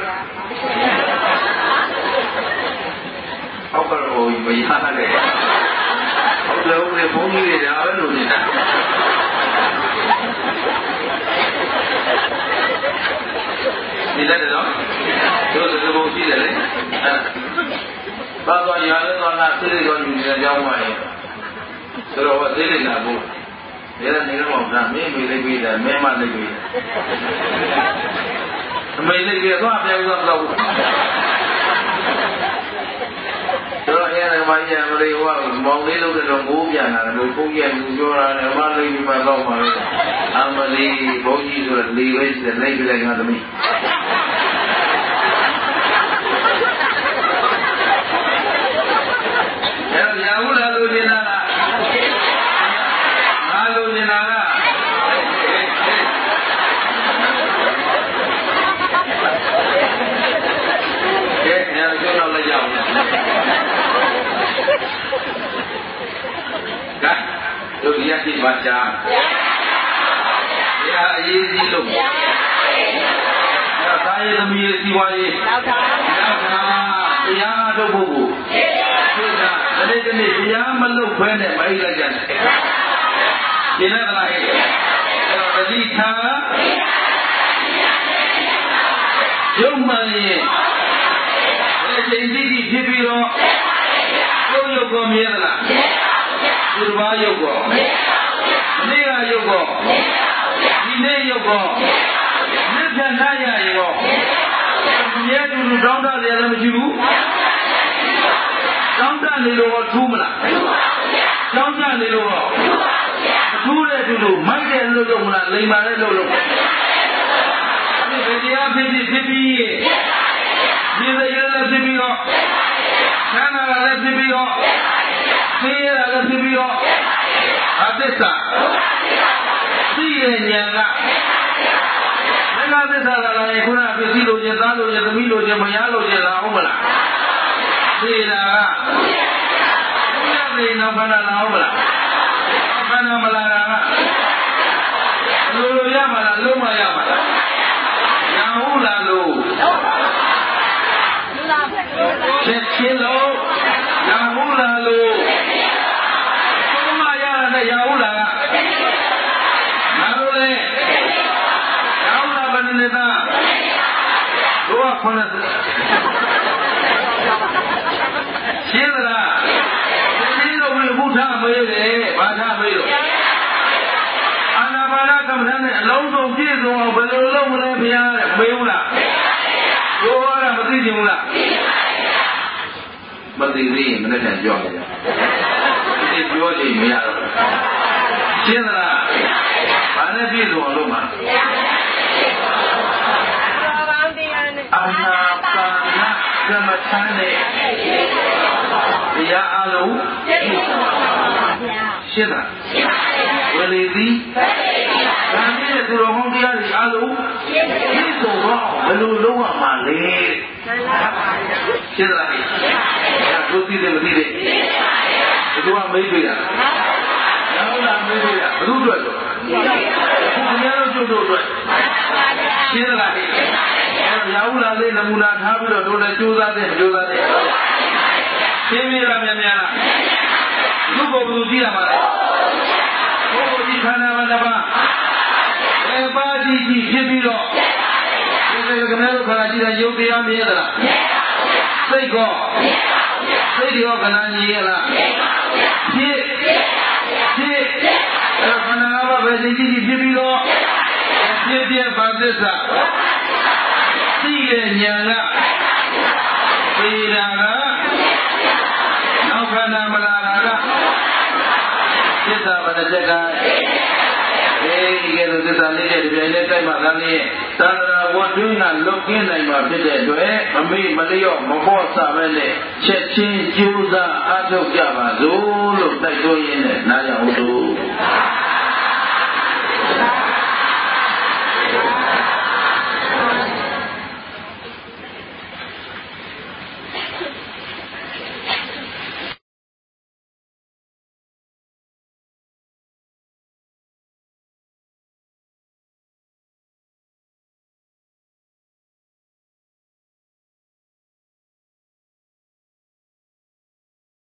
အောက်ကတော့မရတဲ့အောက်လည်းဦးလည်းဘုန်းကြီးတွေဒါပဲလိုချင်တာဒီလက်တော့တို့သဘောရှိတယ်လေဘာသွားရလဲတော့လားသိတယ်ရောယူနေကြောင်းပါလေဆိုတော့သိတယ်လားဘုရားနေတော့မှမင်းမေးလိုက်ပြီးတယ်မင်းမလိုက်ပြီးအမေလိုက်ပြီးတော့ပြောတော့တော့ဆိုတော့အဲ့ဒါမကြီးအမလေးဟိုကမောင်လေးလုပ်တဲ့တော့ကိုးပြန်လာတယ်ဘုန်းကြီးကလူပြောတာနဲ့အမလေးဒီမှာတော့ပါလေအမလေးဘုန်းကြီးဆိုတော့လေဝိစလိုက်ပြလိုက်ငါသမီးအဲ့တော့ရာဟုလာလို့နေတာလားငါလို့နေတာလားကဲညကျောင်းတော့လည်းရောက်နေကဲတို့ရရှိပါချာရအရေးကြီးလို့သာယသမီးစီဝါရေးနောက်တာနောက်တာတရားထုတ်ဖို့ကိုသိတာဒီနေ့ဒီနေ့တရားမလုပ်ဘဲနဲ့မအိပ်လိုက်ကြနဲ့ရှင်းတဲ့လားဟဲ့ပတိထာရုပ်မှန်ရင်အချိန်ကြီးကြီးဖြစ်ပြီးတော့ရုပ်ရုပ်ကိုမြင်သလားဒီတစ်ပါးရုပ်ကိုမနေ့ကရုပ်ကိုဒီနေ့ရုပ်ကိုမြစ်ဖြတ်နိုင်ရရင်ရောမြဲတူတူတောင်းတရလည်းမရှိဘူးတောင်းတနေလို့ထူးမလားတောင်းတနေလို့ထူးတဲ့တူတူမိုက်တယ်လို့လုပ်မလားလိမ်ပါလေလို့လုပ်အဲ့ဒီတရားဖြစ်ဖြစ်ဖြစ်ပြီးဒီစရလည်းဖြစ်ပြီးတော့ဆန္ဒလည်းဖြစ်ပြီးတော့သိရလည်းဖြစ်ပြီးတော့အသစ္စာသိရဉာဏ်ကမင်္ဂသစ္စာကလည်းခုနကဖြစ်စီလို့ခြင်းသားလို့ခြင်းသမီးလို့ခြင်းမယားလို့ခြင်းလားဟုတ်မလားသိတာကဘုရားသိနောက်ခန္ဓာလားဟုတ်မလားခန္ဓာမလားကလိုလိုရမှာလားလုံးမရမှာလားရဟုတ်လားလို့ချက်ချင်းလို့ရဟုတ်လားလို့ဘုမရတာနဲ့ရဟုတ်လားငါတို့လေရဟုတ်လားဘယ်နဲ့သာတို့ကခွန်းရှင်းသလားရှင်းလို့ဘယ်ဘုရားမေးတယ်ဘာသာမေးလို့အာနာပါနကမ္မဋ္ဌာန်းနဲ့အလုံးစုံပြည့်စုံအောင်ဘယ်လိုလုပ်မလဲဘုရားတဲ့မေးဘူးလားတို့ကမသိချင်ဘူးလားမသိသေးရင်မနဲ့ပြန်ကြောက်ကြဒီပြောချင်မရတော့ရှင်းသလားဘာနဲ့ပြည့်စုံအောင်လုပ်မှာအာနာပါနကမ္မဋ္ဌာန်းနဲ့တရားအလုံးရှင်းတာဝေလီသည်ဗာမင်းရဲ့သူတော်ကောင်းတရားတွေအလုံးပြည့်စုံတော့ဘယ်လိုလုပ်ရမှာလဲရှင်းတာလေတို့သိတယ်မသိတယ်ဘယ်သူကမေးတွေ့တာဟုတ်လားမေးတွေ့တာဘယ်သူတွေ့တော့ခုတရားတို့ကျုပ်တို့တွေ့ရှင်းလားအဲရာဟုလာလေးနမူနာထားပြီးတော့တို့လည်းကြိုးစားတယ်မကြိုးစားတယ်ရှင်းပြီလားမြန်မြန်လားလူကိုဘယ်သူကြည့်ရမှာလဲဘုရားကြီးခန္ဓာမတစ်ပါးအဲပါကြည့်ကြည့်ဖြစ်ပြီးတော့ဒီကနေ့ကတော့ခန္ဓာကြည့်တဲ့ယုတ်တရားမြင်ရသလားစိတ်ကောစိတ်ရောခန္ဓာကြီးရလားဖြစ်ဖြစ်အဲခန္ဓာကပဲကြည့်ကြည့်ဖြစ်ပြီးတော့ဖြစ်ပြပါသစ္စာသိတဲ့ဉာဏ်ကသိတာကနောက်ခန္ဓာမလာတာကသစ္စာပဒချက်ကအဲဒီကဲလို့သစ္စာလေးတဲ့ဒီပြိုင်လေးတိုက်မှသာလျှင်သန္တရာဝတ်တွင်းကလွတ်ကင်းနိုင်မှာဖြစ်တဲ့အတွက်မမေ့မလျော့မပေါ့ဆပဲနဲ့ချက်ချင်းကြိုးစားအားထုတ်ကြပါစို့လို့တိုက်တွန်းရင်းနဲ့နားရအောင်လို့